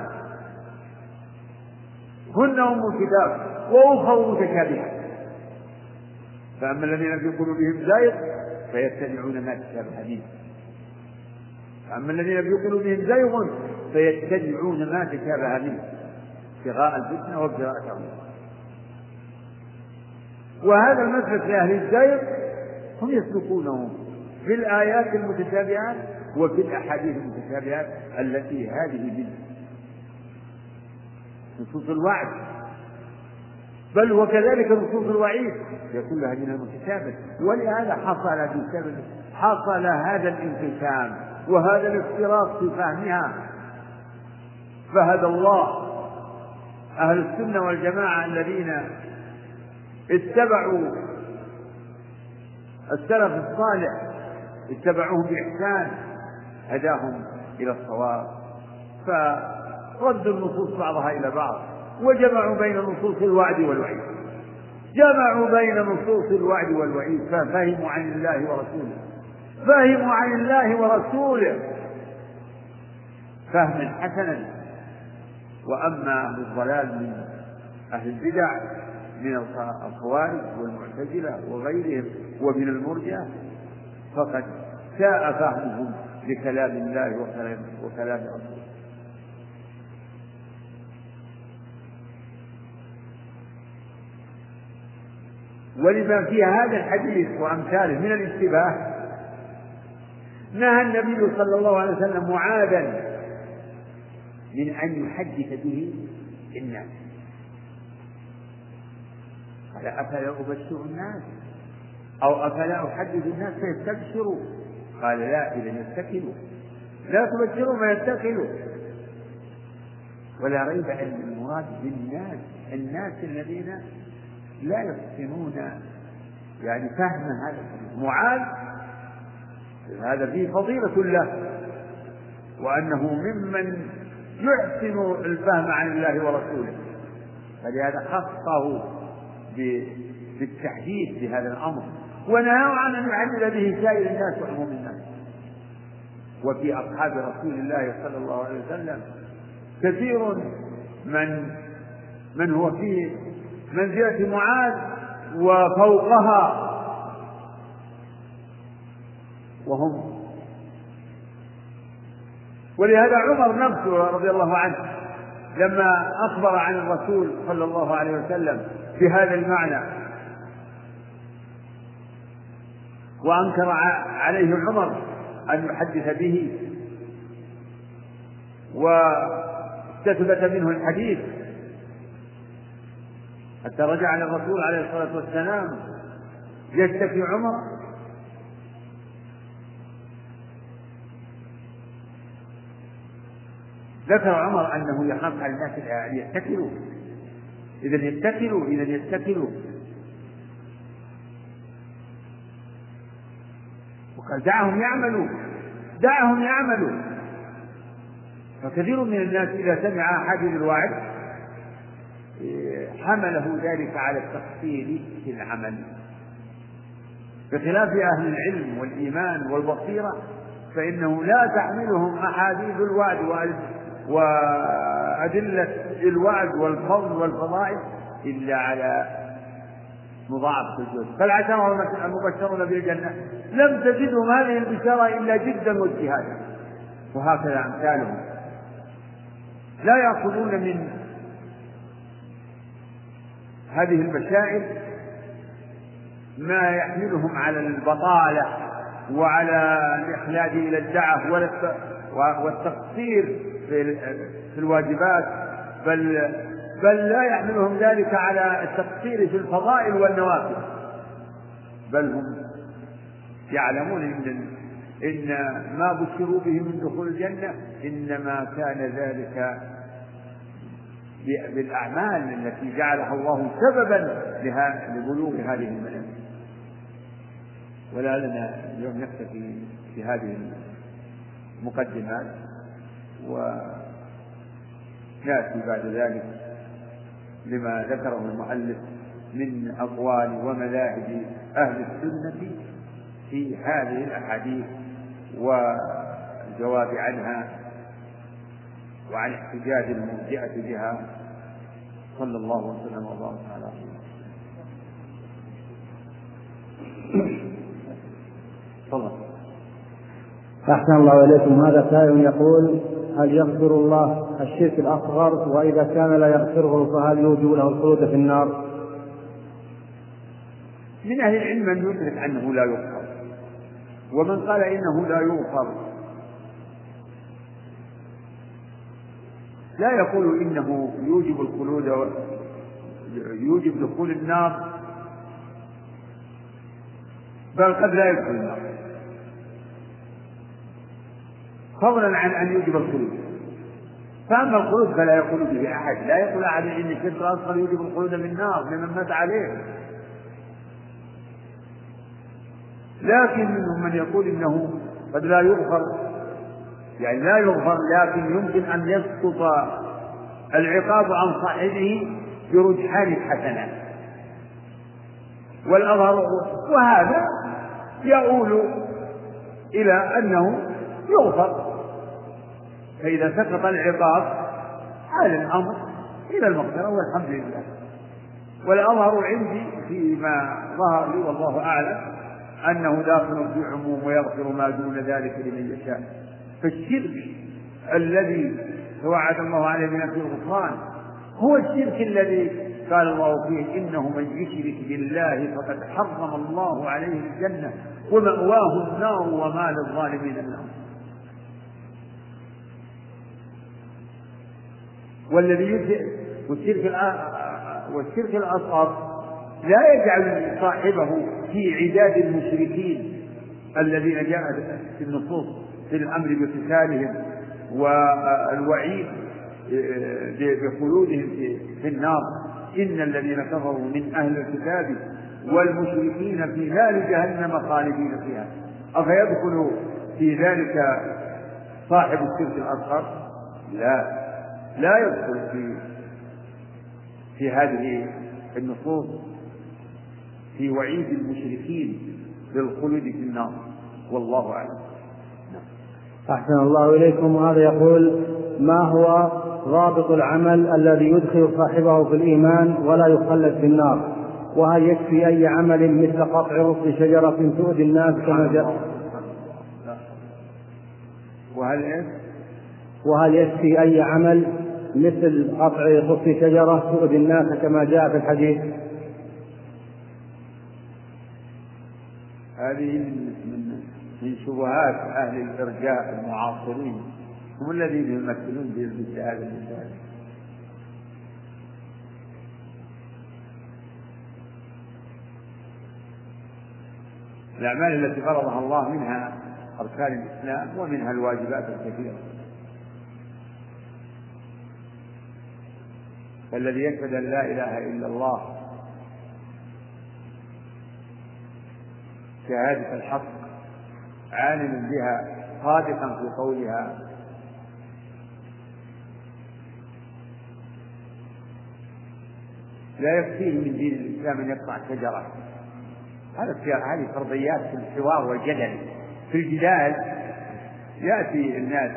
[SPEAKER 1] هن أم الكتاب وأخر متشابهات فأما الذين في قلوبهم زيغ فيتبعون ما تشابه منه فأما الذين في قلوبهم زيغ فيتبعون ما تشابه منه ابتغاء الفتنة وابتغاء تأويله. وهذا المسلك لأهل الزيغ هم يسلكونه في الآيات المتشابهات وفي الأحاديث المتشابهات التي هذه من نصوص الوعد، بل وكذلك نصوص الوعيد هي كلها من المتشابه. ولهذا حصل هذا الانقسام وهذا الافتراق في فهمها. فهدى الله أهل السنة والجماعة الذين اتبعوا السلف الصالح اتبعوهم بإحسان هداهم إلى الصواب، فردوا النصوص بعضها إلى بعض وجمعوا بين نصوص الوعد والوعيد، ففهموا عن الله ورسوله فهما حسنا. وأما أهل الضلال من أهل البدع من الخوارج والمعتزلة وغيرهم ومن المرجئة فقد ساء فهمهم لكلام الله وكلام رسوله. ولما في هذا الحديث وأمثاله من الاشتباه نهى النبي صلى الله عليه وسلم معاذا من أن يحدث به الناس. قال أفلا أبشر الناس أو أفلا أحدث الناس فيستبشروا؟ قال لا، إذا يتكلوا لا تبشروا ما يتكلوا. ولا ريب أن المراد بالناس الناس الذين لا يحسنون فهم هذا الحديث. معاذ هذا فيه فضيلة له وأنه ممن يحسن الفهم عن الله ورسوله، فلهذا خصه بالتحديث بهذا الأمر ونهى عن أن يعلل به سائر الناس وعموم الناس. وفي أصحاب رسول الله صلى الله عليه وسلم كثير من هو في منزلة معاذ وفوقها، ولهذا عمر نفسه رضي الله عنه لما أخبر عن الرسول صلى الله عليه وسلم بهذا المعنى وأنكر عليه عمر أن يحدث به واستثبت منه الحديث حتى رجع على الرسول عليه الصلاة والسلام يشتكي عمر ذكر عمر أنه يخاف على الناس أن يتكلوا، إذا يتكلوا وقال دعهم يعملوا. فكثير من الناس إذا سمع أحاديث الوعد حمله ذلك على التقصير في العمل، بخلاف أهل العلم والإيمان والبصيرة فإنه لا تحملهم أحاديث الوعد وأدلة الوعد والفضل والفضائل إلا على مضاعفة الجهد. فالعشرة المبشرون بالجنة لم تزدهم هذه البشارة إلا جدا واجتهادا، وهكذا أمثالهم لا يأخذون من هذه البشائر ما يحملهم على البطالة وعلى الإخلاد إلى الدعة والتقصير في الواجبات، بل لا يحملهم ذلك على التقصير في الفضائل والنوافل، بل هم يعلمون إن ما بشروا به من دخول الجنة إنما كان ذلك بالأعمال التي جعلها الله سببا لبلوغ هذه المنازل. ولا لنا اليوم نكتفي في هذه المقدمات، ونأتي بعد ذلك لما ذكره المؤلف من أقوال ومذاهب أهل السنة في هذه الأحاديث والجواب عنها وعن احتجاج المرجئة بها. صلى الله وسلم وبارك على
[SPEAKER 2] خير. أحسن الله إليكم. هذا سائل يقول: هل يغفر الله الشرك الأصغر؟ وإذا كان لا يغفره فهل يوجب له الخلود في النار؟
[SPEAKER 1] من أهل العلم من يدرك أنه لا يغفر، ومن قال إنه لا يغفر لا يقول إنه يوجب الخلود يوجب دخول النار، بل قد لا يدخل النار فضلا عن أن يوجب الخلود. فأما الخلود فلا يقول به أحد، لا يقول أحد إن الشرك الأصغر يوجب الخلود من النار لمن مات عليه، لكن منهم من يقول إنه قد لا يغفر، يعني لا يغفر لكن يمكن أن يسقط العقاب عن صاحبه برجحان الحسنات والأظهر، وهذا يؤول إلى أنه يغفر. فإذا سقط العقاب حال الأمر إلى المغفرة والحمد لله. والأظهر عندي فيما ظهر لي والله أعلم أنه داخل في عموم ويغفر ما دون ذلك لمن يشاء. فالشرك الذي توعد الله عليه بنفي الغفران هو الشرك الذي قال الله فيه: إنه من يشرك بالله فقد حرم الله عليه الجنة ومأواه النار وما للظالمين من أنصار. والشرك الأصغر لا يجعل صاحبه في عداد المشركين الذين جاءت في النصوص في الأمر بقتالهم والوعيد بخلودهم في النار: إن الذين كفروا من أهل الكتاب والمشركين في نار جهنم خالدين فيها. أفيدخل في ذلك صاحب الشرك الأصغر؟ لا يدخل في هذه النصوص في وعيد المشركين بالخلود في النار، والله أعلم.
[SPEAKER 2] أحسن الله إليكم. وهذا يقول: ما هو ضابط العمل الذي يدخل صاحبه في الإيمان ولا يخلد في النار؟ وهل يكفي أي عمل مثل قطع غصن شجرة تؤذي الناس كما جاء؟ وهل يكفي أي عمل مثل قطع غصن شجرة تؤذي الناس كما جاء في الحديث؟
[SPEAKER 1] هذه من شبهات أهل الإرجاء المعاصرين، هم الذين يمثلون بمثل هذا المثال. الأعمال التي فرضها الله منها أركان الإسلام ومنها الواجبات الكثيرة، فالذي يشهد أن لا إله إلا الله شهادة الحق عالم بها صادقا في قولها لا يكفيه من دين الإسلام أن يقطع شجرة. هذه فرضيات في الحوار والجدل. في الجدال يأتي الناس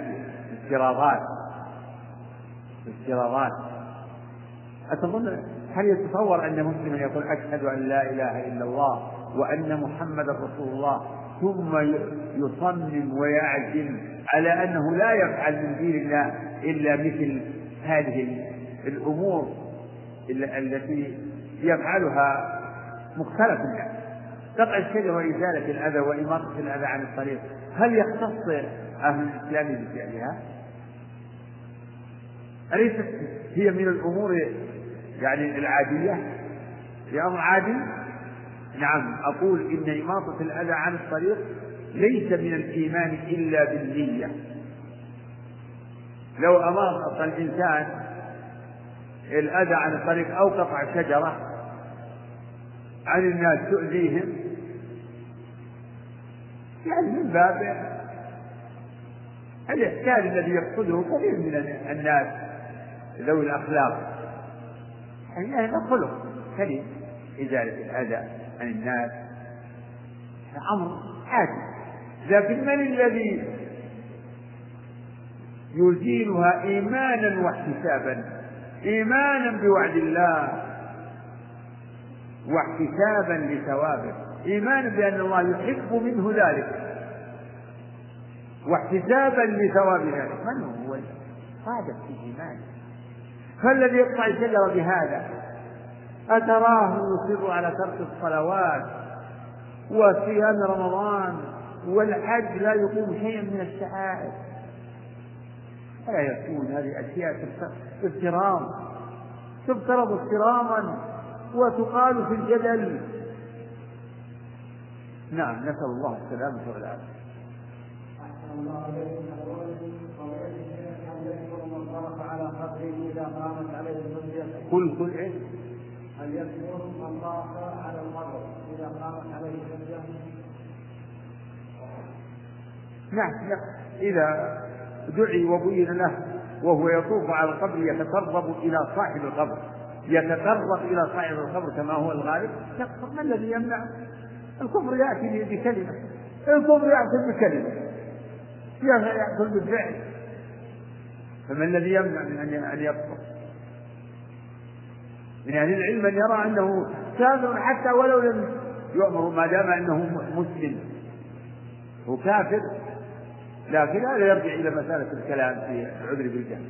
[SPEAKER 1] افتراضات. أتظن هل يتصور أن مسلما يقول أشهد أن لا إله إلا الله وأن محمد رسول الله ثم يصمم ويعزم على أنه لا يفعل من دين الله إلا مثل هذه الأمور التي يفعلها مختلف الناس، قطع الشجر وإزالة الأذى وإماطة الأذى عن الطريق؟ هل يختص أهل الإسلام بفعلها؟ أليست هي من الأمور يعني العادية؟ هي أمر عادي. نعم، أقول إن إماطة الأذى عن الطريق ليس من الإيمان إلا بالنية. لو أماط الإنسان الأذى عن الطريق أو قطع شجرة عن الناس تؤذيهم، يعني من باب الإحسان الذي يقصده كثير من الناس ذوي الأخلاق، يعني هذا خلق كريم، إزالة الأذى عن الناس أمر عادي. لكن من الذي يزيلها إيمانا واحتسابا؟ إيمانا بوعد الله واحتسابا لثوابه، إيمانا بأن الله يحب منه ذلك واحتسابا لثواب ذلك. من هو صادق في إيمانه؟ فالذي يقطع الشجرة بهذا أتراه يصر على ترك الصلوات وصيام رمضان والحج، لا يقوم شيئا من الشعائر، فلا يكون هذه أشياء تفترض افتراضا وتقال في الجدل. نعم، نسأل الله السلامة والعافية.
[SPEAKER 2] أحسن الله عليكم. على قبره إذا قامت عليه الحجة.
[SPEAKER 1] قل إيه؟
[SPEAKER 2] هل يكفر من طاف على القبر إذا قامت عليه الحجة؟
[SPEAKER 1] نعم، إذا دعي وبين له وهو يطوف على القبر يتقرب إلى صاحب القبر كما هو الغالب، يكفر. ما الذي يمنع؟ الكفر يأتي بكلمة، يأتي بالفعل، فما الذي يمنع من أن يكفر؟ من أهل العلم من يرى أنه كافر حتى ولو لم يؤمر، ما دام أنه مسلم هو كافر. لكن هذا يرجع إلى مسألة الكلام في العذر بالجهل،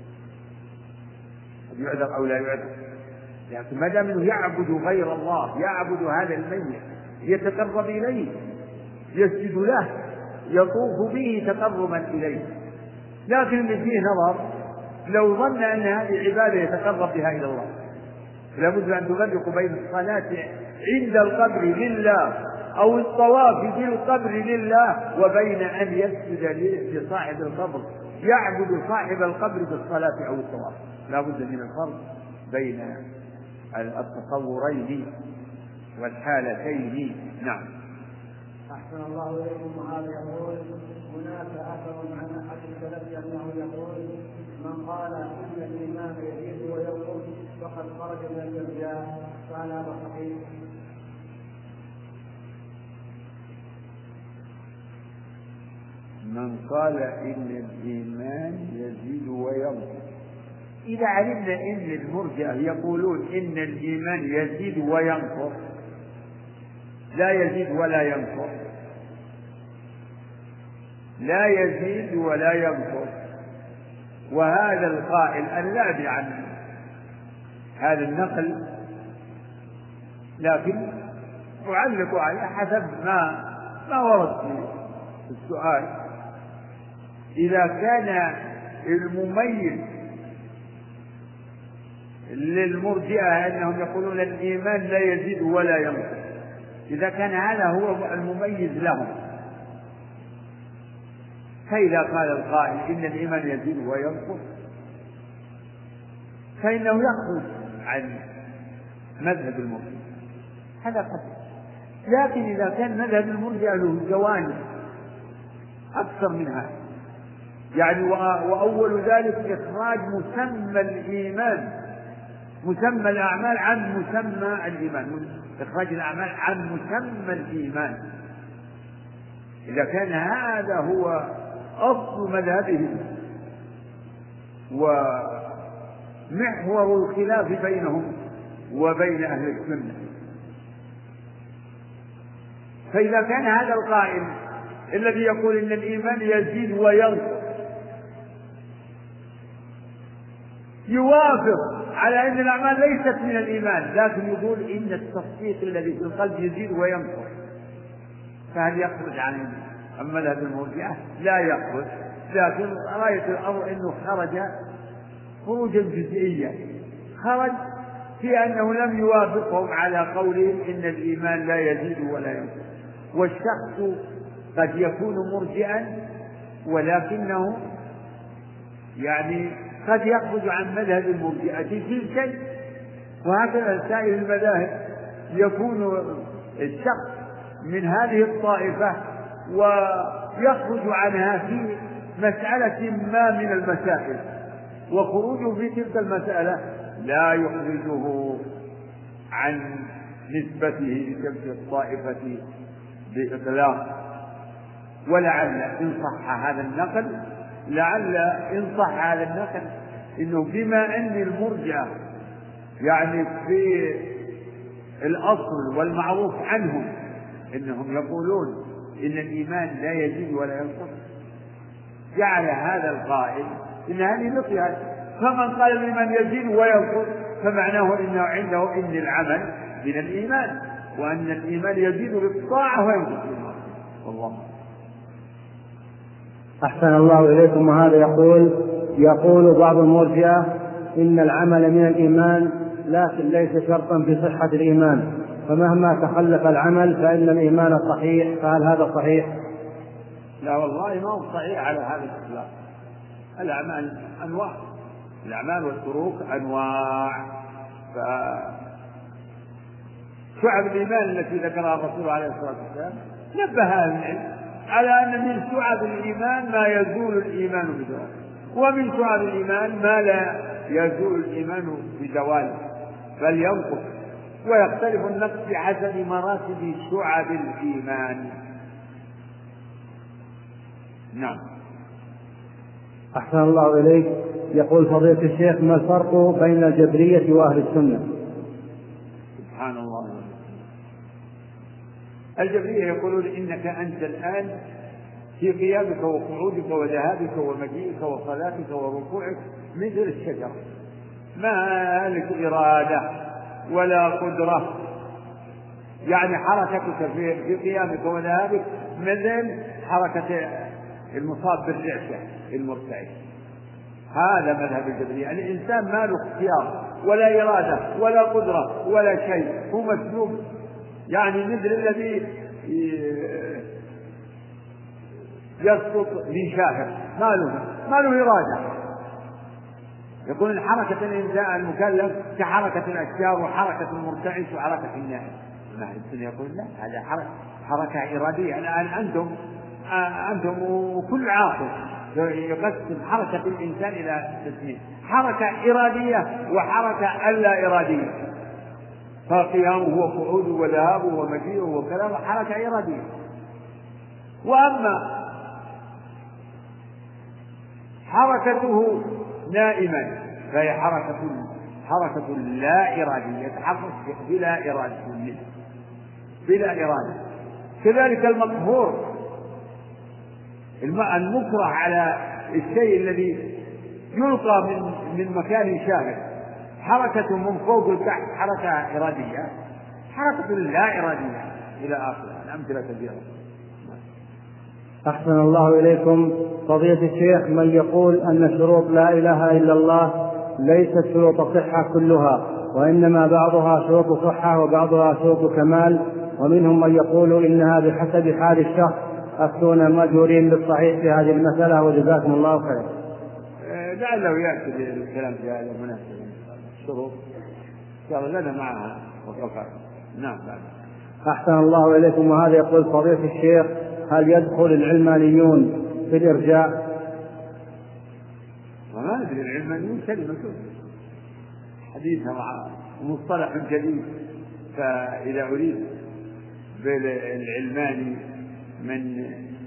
[SPEAKER 1] يعذر أو لا يعذر. لكن ما دام أنه يعبد غير الله، يعبد هذا الميت، يتقرب إليه، يسجد له، يطوف به تقربا إليه. لكن اللي فيه نظر لو ظن أن هذه عبادة يتقرب بها إلى الله، لابد أن تفرق بين الصلاة عند القبر لله أو الطواف في القبر لله وبين أن يسجد لصاحب القبر، يعبد صاحب القبر بالصلاة أو الطواف. لابد من الفرق بين التصورين والحالتين. نعم.
[SPEAKER 2] أحسن الله إليكم. وهذا يقول هناك أثر عن أحد السلف أنه يقول من قال إن الإيمان يزيد وينقص فقد خرج من الإرجاء، فهل هذا صحيح؟
[SPEAKER 1] من قال إن الإيمان يزيد وينقص، إذا علمنا إن المرجئة يقولون إن الإيمان يزيد وينقص، لا يزيد ولا ينقص، لا يزيد ولا ينقص، وهذا القائل النابع عن هذا النقل، لكن أعلق على حسب ما ورد في السؤال. إذا كان المميز للمرجئة أنهم يقولون الإيمان لا يزيد ولا ينقص، إذا كان هذا هو المميز لهم، فإذا قال القائل إن الإيمان يزيد وينقص فإنه يخرج عن مذهب المرجئة، هذا قتل. لكن إذا كان مذهب المرجئة له جوانب أكثر من هذا، يعني وأول ذلك إخراج مسمى الإيمان، مسمى الأعمال عن مسمى الإيمان، إخراج الأعمال عن مسمى الإيمان. إذا كان هذا هو أصل مذهبهم ومحور الخلاف بينهم وبين أهل السنة، فإذا كان هذا القائل الذي يقول إن الإيمان يزيد وينقص يوافق على أن الأعمال ليست من الإيمان، لكن يقول إن التصديق الذي في القلب يزيد وينقص، فهل يخرج عن مذهب المرجئة؟ لا يخرج، لكن رأيت الأمر أنه خرج خروجا جزئيا، خرج في أنه لم يوافقهم على قولهم إن الإيمان لا يزيد ولا ينقص. والشخص قد يكون مرجئا ولكنه يعني قد يخرج عن مذهب المرجئة في شيء، وهكذا سائر المذاهب يكون الشخص من هذه الطائفة ويخرج عنها في مسألة ما من المسائل، وخروجه في تلك المسألة لا يخرجه عن نسبته لتلك الطائفة بإطلاق. ولعل إن صح هذا النقل، لعل إن صح هذا النقل إنه بما أن المرجئة يعني في الأصل والمعروف عنهم إنهم يقولون إن الإيمان لا يزيد ولا ينقص، جعل هذا القائل إن هذه نقية، فمن قال الإيمان يزيد وينقص فمعناه إنه عنده إن العمل من الإيمان، وأن الإيمان يزيد بالطاعة وينقص بالمعصية. والله
[SPEAKER 2] أحسن الله إليكم. وهذا يقول بعض المرجئة إن العمل من الإيمان لكن ليس شرطا في صحة الإيمان، فمهما تخلف العمل فإن الإيمان صحيح، فهل هذا صحيح؟
[SPEAKER 1] لا والله ما هو صحيح على هذا الإطلاق. الأعمال أنواع، الأعمال والسلوك أنواع، فشعب الإيمان التي ذكرها الرسول عليه الصلاة والسلام نبه أهل العلم على أن من شعب الإيمان ما يزول الإيمان بزواله، ومن شعب الإيمان ما لا يزول الإيمان بزواله بل ينقص، ويختلف النقص بحسب مراتب شعب الإيمان. نعم.
[SPEAKER 2] أحسن الله إليك. يقول فضيلة الشيخ ما الفرق بين الجبرية وأهل السنة؟
[SPEAKER 1] سبحان الله. الجبرية يقولون إنك أنت الآن في قيامك وقعودك وذهابك ومجيئك وصلاتك وركوعك مثل الشجرة، ما لك إرادة ولا قدرة، يعني حركتك في قيامك وذهابك مثل حركة المصاب بالرعشة المرتعش. هذا مذهب الجبرية، الإنسان ما له اختيار ولا إرادة ولا قدرة ولا شيء، هو مسلوب، يعني مثل الذي يسقط من شاهق، ما له إرادة. يقول حركة الإنسان المكلف كحركة الأشجار وحركة المرتعش وحركة النائم. أهل السنة يقول لا، هذا حركة إرادية. الآن أنتم وكل عاقل يقسم حركة الإنسان إلى قسمين: حركة إرادية وحركة ألا إرادية. فقيامه وقعوده وذهابه ومجيئه وكلامه حركة إرادية، وأما حركته نائما فهي حركة لا إرادية، يتحرك بلا إرادة. كذلك المقهور المكره على الشيء الذي يلقى من مكان شاهق، حركة من فوق لتحت حركة إرادية، حركة لا إرادية، إلى آخره. الأمثلة كثيرة.
[SPEAKER 2] أحسن الله إليكم. فضيلة الشيخ من يقول أن شروط لا إله إلا الله ليست شروط صحة كلها، وإنما بعضها شروط صحة وبعضها شروط كمال، ومنهم من يقول إنها بحسب حال الشخص، أفتونا مأجورين بالصحيح في هذه المسألة، وجزاكم الله خيرا.
[SPEAKER 1] لعله يأتي الكلام في هذا المناسبة. الشروط شغلنا معها وكفى. نعم.
[SPEAKER 2] أحسن الله إليكم. وهذا يقول فضيلة الشيخ: هل يدخل العلمانيون في الإرجاء؟
[SPEAKER 1] وما ندري، العلمانيون كلمة حديثها مع مصطلح جديد، فإذا أريد بالعلماني من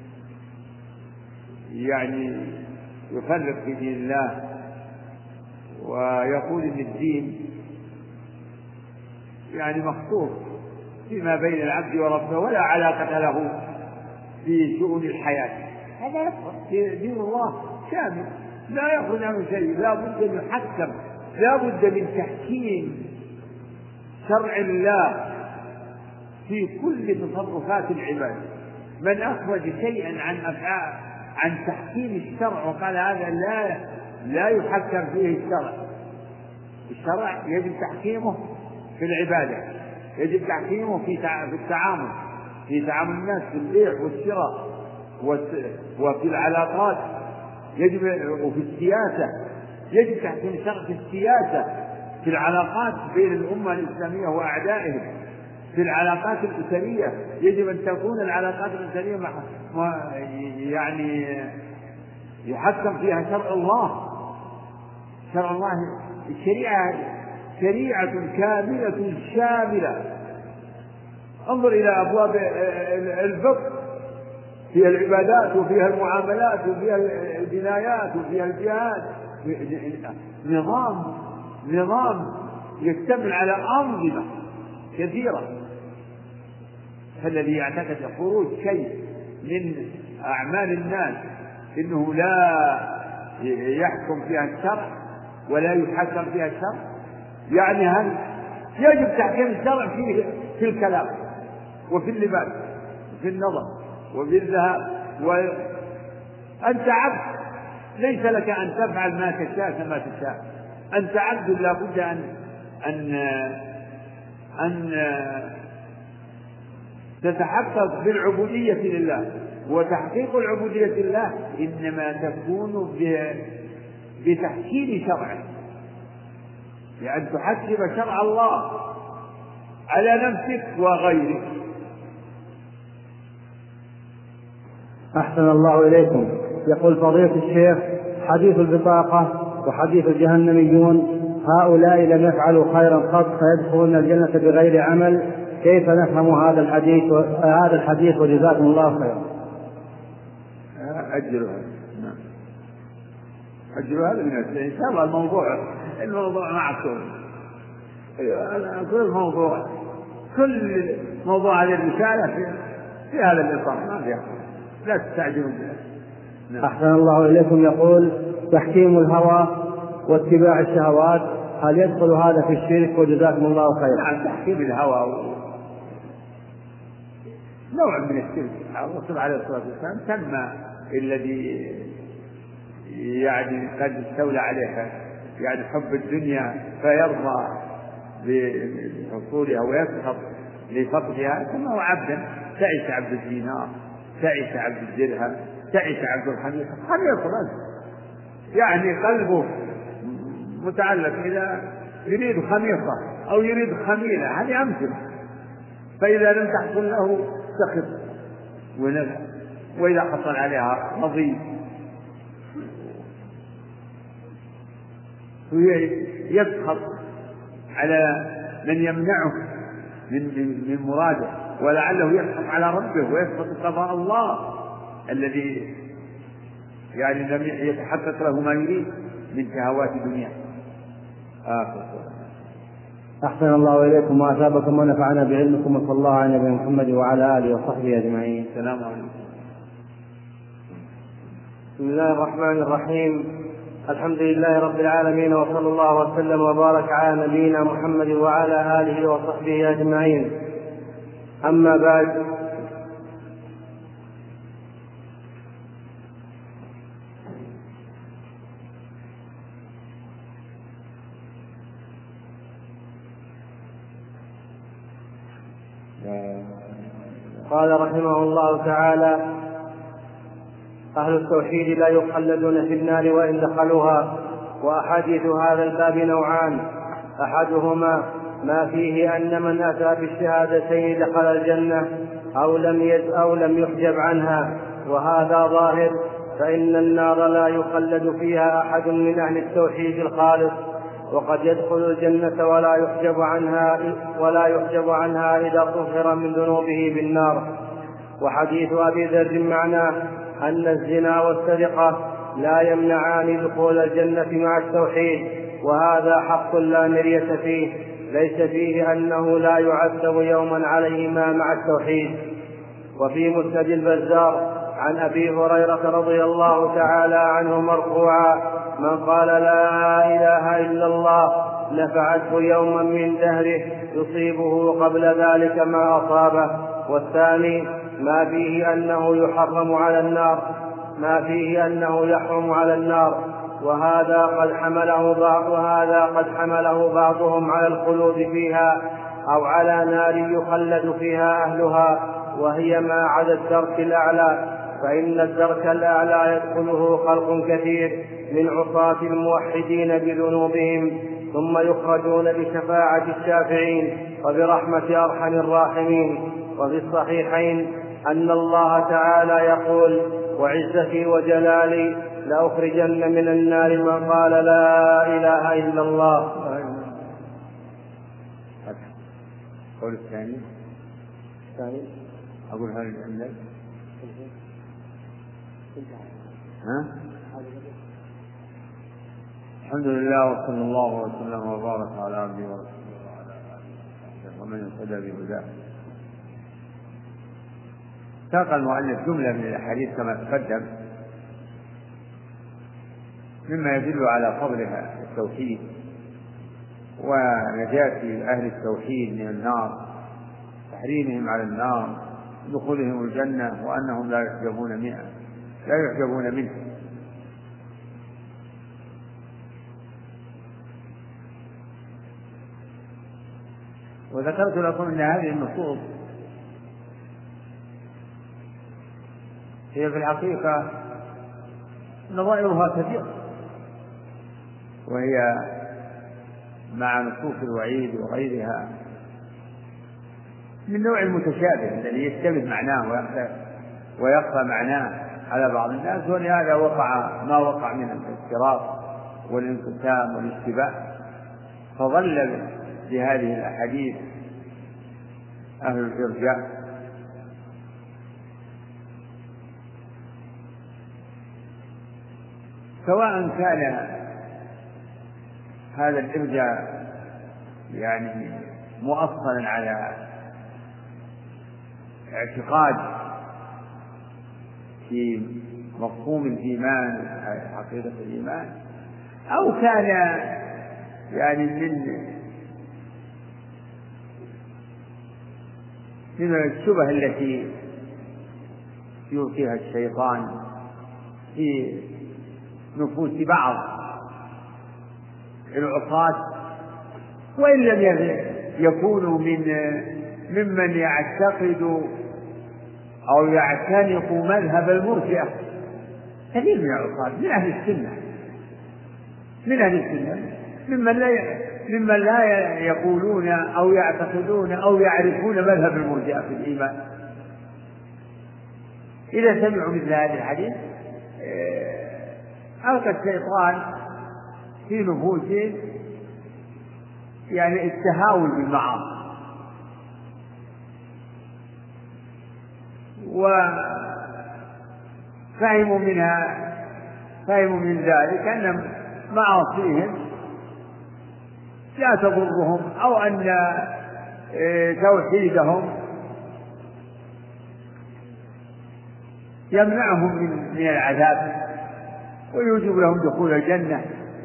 [SPEAKER 1] يعني يفرق في دين الله ويقول إن الدين يعني مخصوص فيما بين العبد وربه ولا علاقة له في شؤون الحياة، هذا يفرق. دين الله شامل لا يخرج عنه شيء، لا بد من يحكم، لا بد من تحكيم شرع الله في كل تصرفات العباد. من أخرج شيئا عن تحكيم الشرع وقال هذا لا يحكم فيه الشرع يجب تحكيمه في العبادة، يجب تحكيمه في التعامل، في تعامل الناس في البيع والشراء وفي العلاقات، وفي السياسة يجب تحكيم الشرع في السياسة، في العلاقات بين الأمة الإسلامية وأعدائهم، في العلاقات الأسرية يجب أن تكون العلاقات الأسرية يعني يحكم فيها شرع الله. شرع الله شريعة كاملة شاملة. انظر إلى أبواب الفقه، فيها العبادات وفيها المعاملات وفيها الجنايات وفيها الجهاد، نظام يشتمل على أنظمة كثيرة. فالذي يعتقد خروج شيء من أعمال الناس إنه لا يحكم فيها الشرع ولا يحكم فيها الشرع، يعني هل يجب تحكيم الشرع في الكلام وفي اللباس وفي النظر وفي الذهاب، وأنت عبد ليس لك أن تفعل ما تشاء كما تشاء، أنت عبد لا بد أن تتحقق بالعبودية لله. وتحقيق العبودية لله إنما تكون بتحكيم شرعه، لأن تحكم شرع الله على نفسك وغيرك.
[SPEAKER 2] أحسن الله إليكم. يقول فضيلة الشيخ: حديث البطاقة وحديث الجهنميون هؤلاء لم يفعلوا خيرا قط فيدخلون الجنة بغير عمل، كيف نفهم هذا الحديث وجزاكم الله خيرا؟
[SPEAKER 1] أجلوا هذا من إن شاء الله. الموضوع معكم، كل موضوع هذه الرسالة في هذا الإطار، ما فيها، لا تستعجلوا بها.
[SPEAKER 2] أحسن الله إليكم. يقول: تحكيم الهوى واتباع الشهوات، هل يدخل هذا في الشرك؟ وجزاكم الله خيرا.
[SPEAKER 1] نعم، تحكيم الهوى نوع من الشرك. الرسول عليه الصلاة والسلام سمى الذي يعني قد استولى عليها يعني حب الدنيا فيرضى بحصولها ويسخط لفقدها، كما هو عبدا. تعيش عبد الدينار، تعيش عبد الدرهم، تعيش عبد الخميصة. يعني قلبه متعلق إذا يريد خميصة أو يريد خميلة، هذه أمثلة. فإذا لم تحصل له سخط ونزع، وإذا حصل عليها رضي يسخط على من يمنعه من مراده، ولعله يسخط على ربه ويسخط قضاء الله الذي يعني لم يتحقق له ما يريد من شهوات الدنيا.
[SPEAKER 2] أحسن الله إليكم وأثابكم ونفعنا بعلمكم، وصلى الله على نبينا محمد وعلى آله وصحبه أجمعين.
[SPEAKER 1] السلام عليكم.
[SPEAKER 2] بسم الله الرحمن الرحيم. الحمد لله رب العالمين، وصلى الله وسلم وبارك على نبينا محمد وعلى آله وصحبه أجمعين. أما بعد، قال رحمه الله تعالى: أهل التوحيد لا يخلدون في النار وإن دخلوها. وأحاديث هذا الباب نوعان: أحدهما ما فيه أن من أتى بالشهادتين دخل الجنة أو لم يحجب عنها، وهذا ظاهر، فإن النار لا يخلد فيها أحد من أهل التوحيد الخالص، وقد يدخل الجنة ولا يحجب عنها إذا طهر من ذنوبه بالنار. وحديث أبي ذر معناه أن الزنا والسرقة لا يمنعان دخول الجنة مع التوحيد، وهذا حق لا مرية فيه، ليس فيه أنه لا يعذب يوما عليهما مع التوحيد. وفي مسند البزار عن أبي هريرة رضي الله تعالى عنه مرفوعا: من قال لا إله إلا الله نفعته يوما من دهره يصيبه قبل ذلك ما أصابه. والثاني ما فيه أنه يحرم على النار، وهذا قد حمله بعضهم على الخلود فيها أو على نار يخلد فيها أهلها، وهي ما عدا الدرك الأعلى، فإن الدرك الأعلى يدخله خلق كثير من عصاة الموحدين بذنوبهم، ثم يخرجون بشفاعة الشافعين وبرحمة أرحم الراحمين. وفي الصحيحين أن الله تعالى يقول: وعزتي وجلالي لأخرجن من النار من قال لا إله إلا الله.
[SPEAKER 1] القول الثاني أقول هل عندك؟ الحمد لله وصلى الله وسلم وبارك على عبده ورسوله وعلى آله ومن اهتدى بهداه. ساق المؤلف جملة من الأحاديث كما تقدم مما يدل على فضلها التوحيد ونجاة أهل التوحيد من النار، تحريمهم على النار، دخولهم الجنة، وأنهم لا يحجبون منه. وذكرت لكم أن هذه النصوص هي في الحقيقة نظائرها كثيرة، وهي مع نصوص الوعيد وغيرها من نوع المتشابه الذي يشتبه معناه ويخفى معناه على بعض الناس، ولهذا وقع ما وقع من الافتراق والانقسام والاشتباه. فظل بهذه الأحاديث أهل الإرجاء سواء كان هذا الإرجاء يعني مؤصلا على اعتقاد في مفهوم الإيمان، حقيقة الإيمان، أو كان يعني من الشبه التي يلقيها الشيطان في نفوس بعض العصاة، وإن لم يكونوا ممن يعتقد أو يعتنق مذهب المرجئة. كثير من العصاة من أهل السنة ممن لا يقولون أو يعتقدون أو يعرفون مذهب المرجئة في الإيمان. إذا سمعوا مثل هذه الحديث ألقى الشيطان في نفوسهم يعني التهاون بالمعاصي، وفهموا من ذلك أن معاصيهم لا تضرهم، أو أن توحيدهم يمنعهم من العذاب ويوجب لهم دخول الجنة.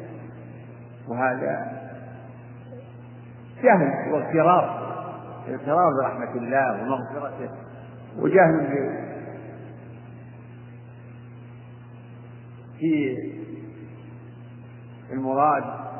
[SPEAKER 1] وهذا جهل واغترار برحمة الله ومغفرته، وجهل في المراد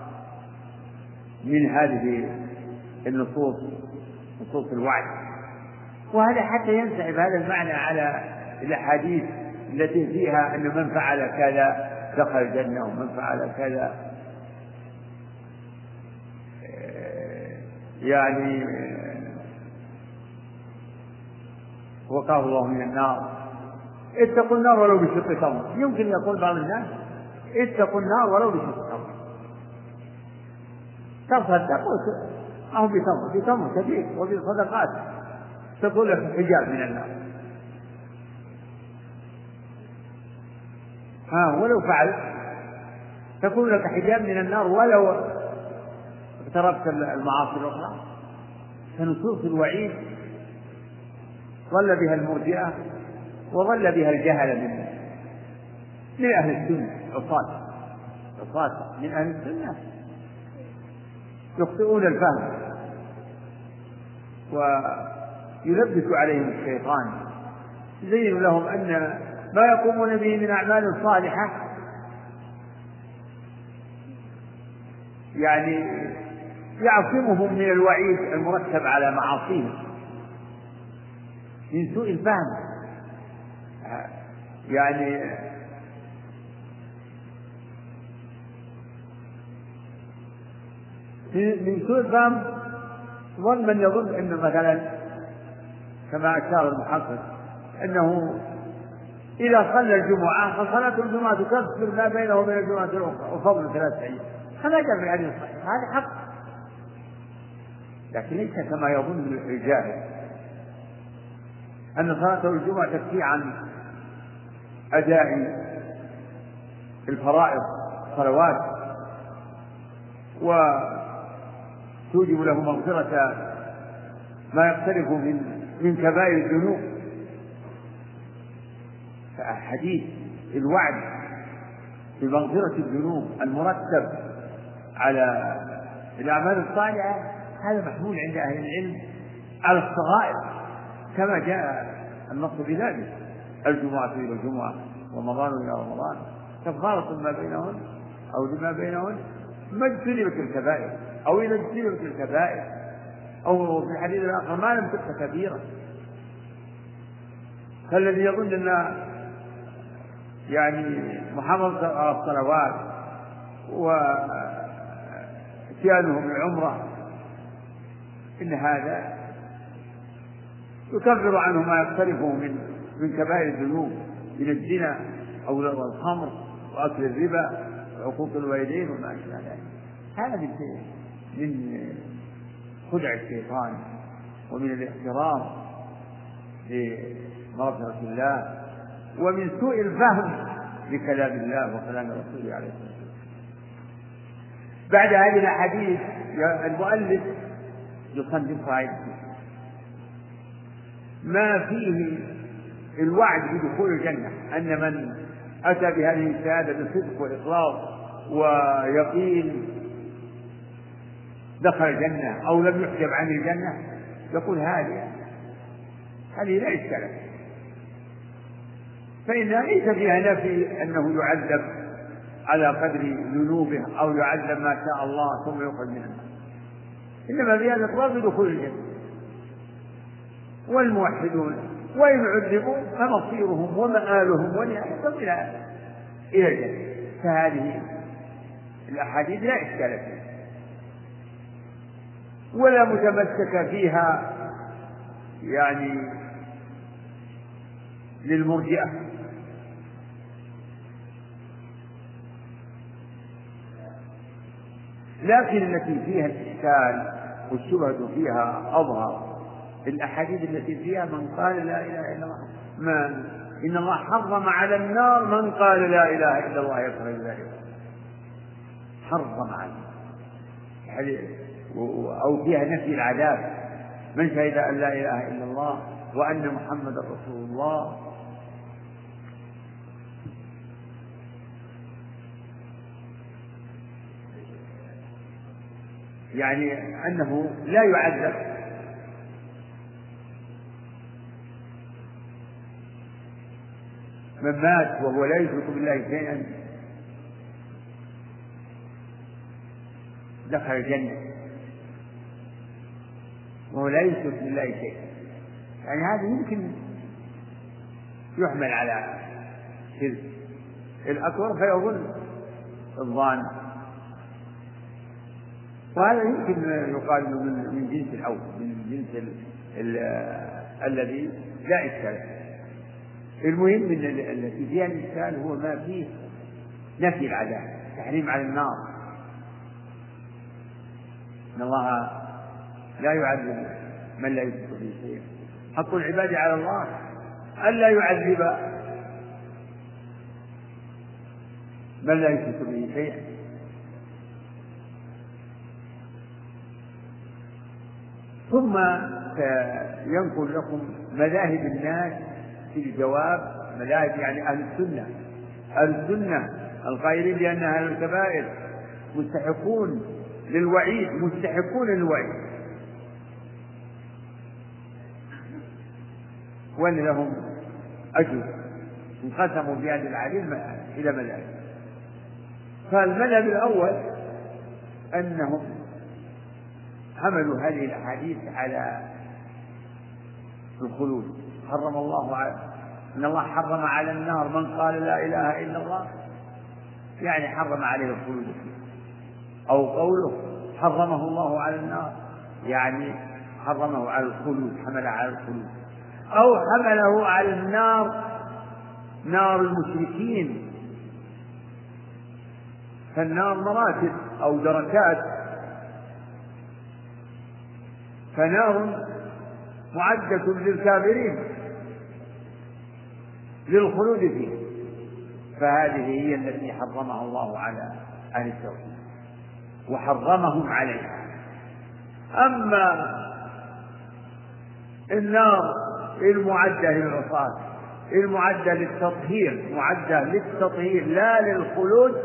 [SPEAKER 1] من هذه النصوص، نصوص الوعد. وهذا حتى ينسحب هذا المعنى على الأحاديث التي فيها أن من فعل كذا دخل الجنة، ومن فعل كذا يعني وقاه الله من النار، اتقوا النار ولو بشق تمر. يمكن يقول بعض الناس اتقوا النار ولو بشق تمر، تصدقوا أو بتمر كثير، وبالصدقات تقول لك حجاب من النار. ولو فعلت تكون لك حجاب من النار ولو اقتربت المعاصي الأخرى. فنصوص الوعيد ظل بها المرجئة وظل بها الجهل من أهل السنة، عصاة من أهل السنة يخطئون الفهم ويلبس عليهم الشيطان، يزين لهم أن ما يقومون به من أعمال صالحة يعني يعصمهم من الوعيد المرتب على معاصيهم من سوء الفهم. يعني من سوء الفهم ظن من يظن أن مثلا كما أشار المحقق أنه إذا صلى الجمعة فصلاة الجمعة تكفر ما بينه وبين الجمعة الأخرى وفضل 3 أيام. هذا جاء في الحديث الصحيح، هذا حق، لكن ليس كما يظن الجاهل أن صلاة الجمعة تكفي عن أداء الفرائض صلوات وتوجب له مغفرة ما يقترف من كبائر الذنوب. فحديث الوعد بمغفرة الذنوب المرتب على الأعمال الصالحة هذا محمول عند أهل العلم على الصغائر كما جاء النص بذلك: الجمعة إلى الجمعة ورمضان إلى رمضان كفارة ما بينهن أو لما بينهن ما اجتنبت الكبائر أو إذا اجتنبت الكبائر، أو في الحديث الآخر ما لم تكن كبيرة. فالذي يظن أن يعني محافظة على الصلوات واتيانهم العمرة إن هذا يكفر عنه ما يقترفه من كبائر الذنوب من الزنا أو الخمر وأكل الربا وعقوق الوالدين وما أشبه ذلك. هذا من خدع الشيطان ومن الاحترام لمغفرة الله ومن سوء الفهم لكلام الله وكلام رسوله عليه الصلاة والسلام. بعد هذه الأحاديث المؤلف يصنف فائدة ما فيه الوعد بدخول الجنة، أن من أتى بهذه الشهادة بصدق وإخلاص ويقين دخل الجنة أو لم يحجب عن الجنة. يقول هذه لا إشكال، فإنها ليس فيها نفي أنه يعذب على قدر ذنوبه أو يعذب ما شاء الله ثم يخرج من النار، إنما فيها الإقرار بدخول الجنة. والموحدون وإن عذبوا فمصيرهم ومآلهم ونهايتهم إلى الجنة. فهذه الأحاديث لا إشكال فيها ولا متمسك فيها يعني للمرجئة. لكن التي فيها الإشكال والشبهة فيها أظهر الأحاديث التي فيها من قال لا إله إلا الله، إن الله حرم على النار من قال لا إله إلا الله يكفر ذلك، حرم عليه، أو فيها نفي العذاب: من شهد أن لا إله إلا الله وأن محمد رسول الله. يعني أنه لا يعذب من مات وهو لا يشرك بالله شيئا دخل الجنة وهو لا يشرك بالله شيئا. يعني هذا يمكن يحمل على شرك الأكبر فيظن الظان وهذا يمكن يقال من جنس الأول، من جنس الذي لا إشكال. المهم من التي فيها الإشكال هو ما فيه نفي العذاب، تحريم على النار. إن الله لا يعذب من لا يشرك به شيئا. حق العباد على الله ألا يعذب من لا يشرك به شيئا. ثم ينقل لكم مذاهب الناس في الجواب، مذاهب يعني أهل السنة. أهل السنة القائلين بأن أهل الكبائر مستحقون للوعيد، مستحقون للوعيد، وأن لهم أجر. انقسموا في هذه العلم إلى مذاهب. فالمذهب الأول أنهم حملوا هذه الأحاديث على الخلود. حرم الله إن الله حرم على النار من قال لا إله إلا الله، يعني حرم عليه الخلود. أو قوله حرمه الله على النار، يعني حرمه على الخلود، حمل على الخلود. أو حمله على النار، نار المشركين. فالنار مراتب أو دركات، فنار معدة للكافرين للخلود فيه، فهذه هي التي حرمها الله على أهل التوحيد وحرمهم عليها. أما النار المعدة للعصاة، المعدة للتطهير، معدة للتطهير لا للخلود،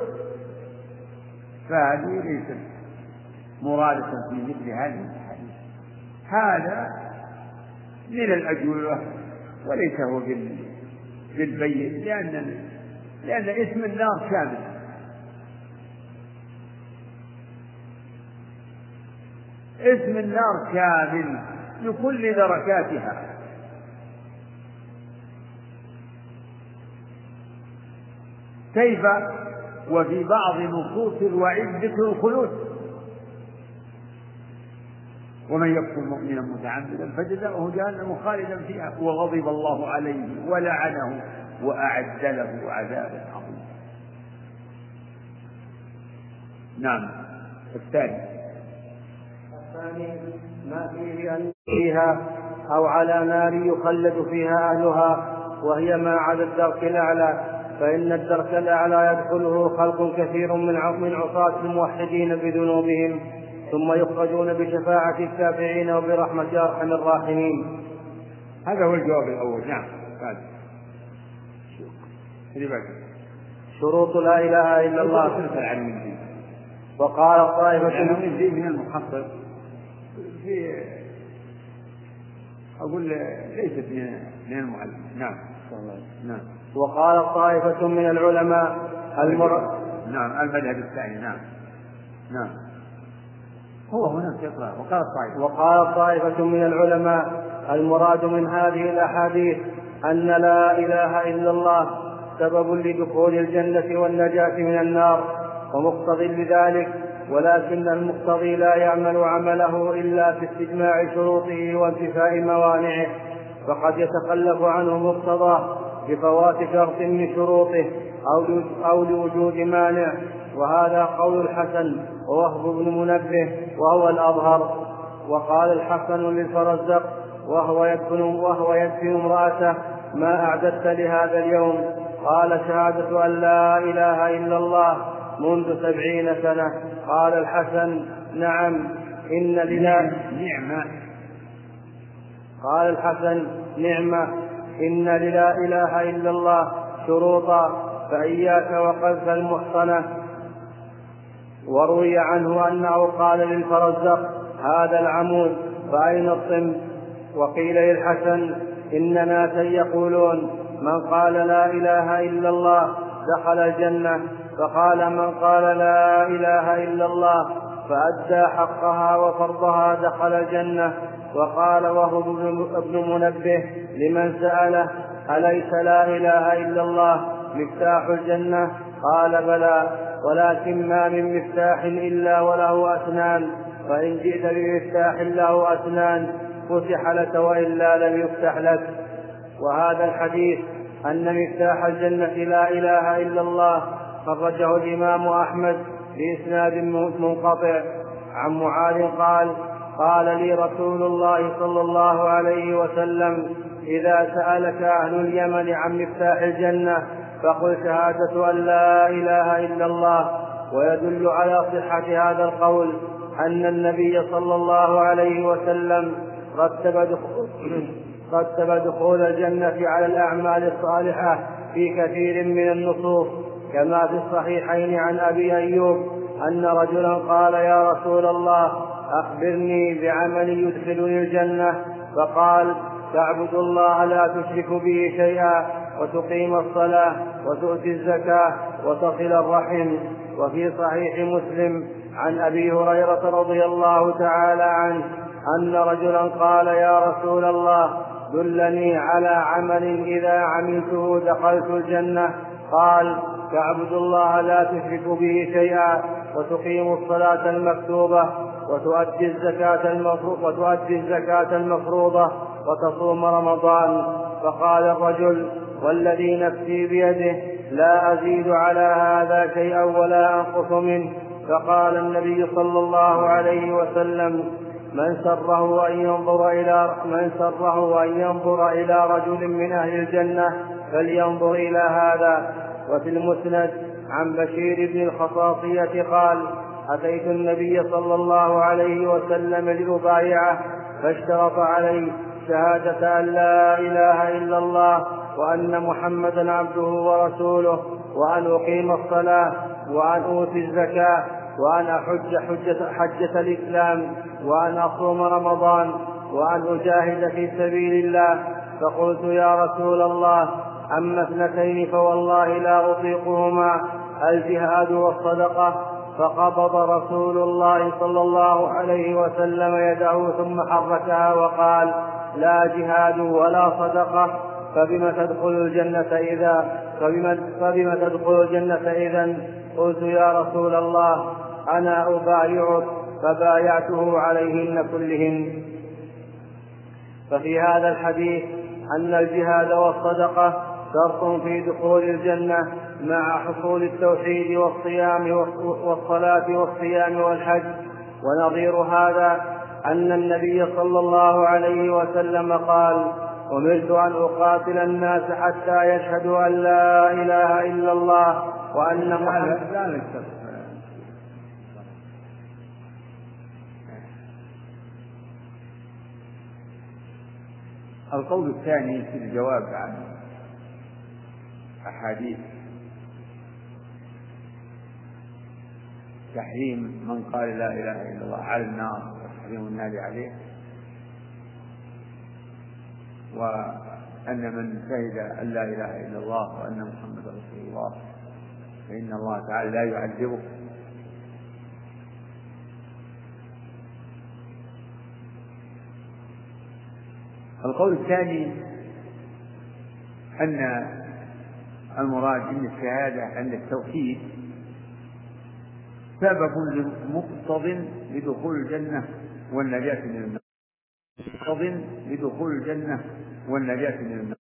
[SPEAKER 1] فهذه ليست مرادة في مثل هذه الحديث. هذا من الأجوبة وليس هو بالبين، لأن اسم النار شامل. اسم النار شامل لكل دركاتها. كيف وفي بعض نصوص الوعيد ذكر الخلود. ومن يقتل مؤمنا متعمدا فجزاؤه جهنم خالدا فيها وغضب الله عليه ولعنه وأعد له عذابا عظيما. نعم. الثاني
[SPEAKER 2] ما فيه أن فيها أو على نار يخلد فيها أهلها، وهي ما على الدرك الأعلى، فإن الدرك الأعلى يدخله خلق كثير من عصاة الموحدين بذنوبهم، ثم يخرجون بشفاعة الشافعين وبرحمة أرحم الراحمين.
[SPEAKER 1] هذا هو الجواب الأول. نعم.
[SPEAKER 2] شروط لا إله إلا الله. وقال طائفة
[SPEAKER 1] من المحقق في أقول ليست من المعلم. نعم.
[SPEAKER 2] نعم. وقال طائفة من العلماء
[SPEAKER 1] نعم المذهب الثاني. نعم. نعم. هو هناك يقرأ.
[SPEAKER 2] وقال طائفة من العلماء المراد من هذه الأحاديث أن لا إله إلا الله سبب لدخول الجنة والنجاة من النار ومقتضي لذلك، ولكن المقتضي لا يعمل عمله إلا في استجماع شروطه وانتفاء موانعه، فقد يتخلف عنه مقتضاه بفوات شرط من شروطه أو لوجود مانع. وهذا قول الحسن ووهب بن منبه وهو الأظهر. وقال الحسن للفرزدق وهو يدفن امرأته: ما أعددت لهذا اليوم؟ قال: شهادة أن لا إله إلا الله منذ 70 سنة. قال الحسن: نعم إن لله
[SPEAKER 1] نعمة.
[SPEAKER 2] قال الحسن: نعمة إن للا إله إلا الله شروطا، فإياك وقذف المحصنة. وروي عنه أنه قال للفرزدق: هذا العمود فأين الصم؟ وقيل للحسن: إن ناسا يقولون من قال لا إله إلا الله دخل الجنة، فقال: من قال لا إله إلا الله فأدى حقها وفرضها دخل الجنة. وقال وهو ابن منبه لمن سأله: أليس لا إله إلا الله مفتاح الجنة؟ قال بلى، ولكن ما من مفتاح إلا وله أسنان، فإن جئت بمفتاح له أسنان فتح لك وإلا لم يفتح لك. وهذا الحديث أن مفتاح الجنة لا إله إلا الله خرجه الإمام أحمد بإسناد منقطع عن معاذ قال: قال لي رسول الله صلى الله عليه وسلم: إذا سألك أهل اليمن عن مفتاح الجنة فقل شهادة أن لا إله إلا الله. ويدل على صحة هذا القول أن النبي صلى الله عليه وسلم رتب دخول الجنة على الأعمال الصالحة في كثير من النصوص، كما في الصحيحين عن أبي أيوب أن رجلا قال: يا رسول الله أخبرني بعمل يدخلني الجنة. فقال: تعبد الله لا تشرك به شيئا، وتقيم الصلاة، وتؤتي الزكاة، وتصل الرحم. وفي صحيح مسلم عن أبي هريرة رضي الله تعالى عنه أن رجلا قال: يا رسول الله دلني على عمل إذا عملته دخلت الجنة. قال: تعبد الله لا تشرك به شيئا، وتقيم الصلاة المكتوبة، وتؤدي الزكاة المفروضة، وتصوم رمضان. فقال الرجل: والذي نفسي بيده لا أزيد على هذا شيئا ولا أنقص منه. فقال النبي صلى الله عليه وسلم: من سره أن ينظر إلى رجل من أهل الجنة فلينظر إلى هذا. وفي المسند عن بشير بن الخصاصية قال: أتيت النبي صلى الله عليه وسلم لأبايعه، فاشترط علي شهادة أن لا إله إلا الله وأن محمدا عبده ورسوله، وأن أقيم الصلاة، وأن أؤتي الزكاة، وأن أحج حجة الإسلام، وأن أصوم رمضان، وأن أجاهد في سبيل الله. فقلت: يا رسول الله أما اثنتين فوالله لا أطيقهما، الجهاد والصدقة. فقبض رسول الله صلى الله عليه وسلم يده ثم حركها وقال: لا جهاد ولا صدقة، فبم تدخل الجنة إذن؟ قلت: يا رسول الله أنا أبايعك. فبايعته عليهن كلهن. ففي هذا الحديث أن الجهاد والصدقة شرط في دخول الجنة مع حصول التوحيد والصلاة والصيام والحج. ونظير هذا أن النبي صلى الله عليه وسلم قال: أمرت أن أقاتل الناس حتى يشهدوا أن لا إله إلا الله وأن محمدا.
[SPEAKER 1] القول الثاني في الجواب عن أحاديث تحريم من قال لا إله إلا الله على النار وتحريم النار عليه، وأن من شهد أن لا إله إلا الله وأن محمدا رسول الله فإن الله تعالى لا يعذبه. القول الثاني أن المراد من الشهادة عند التوحيد سبب مقتض لدخول الجنة والنجاة من النار.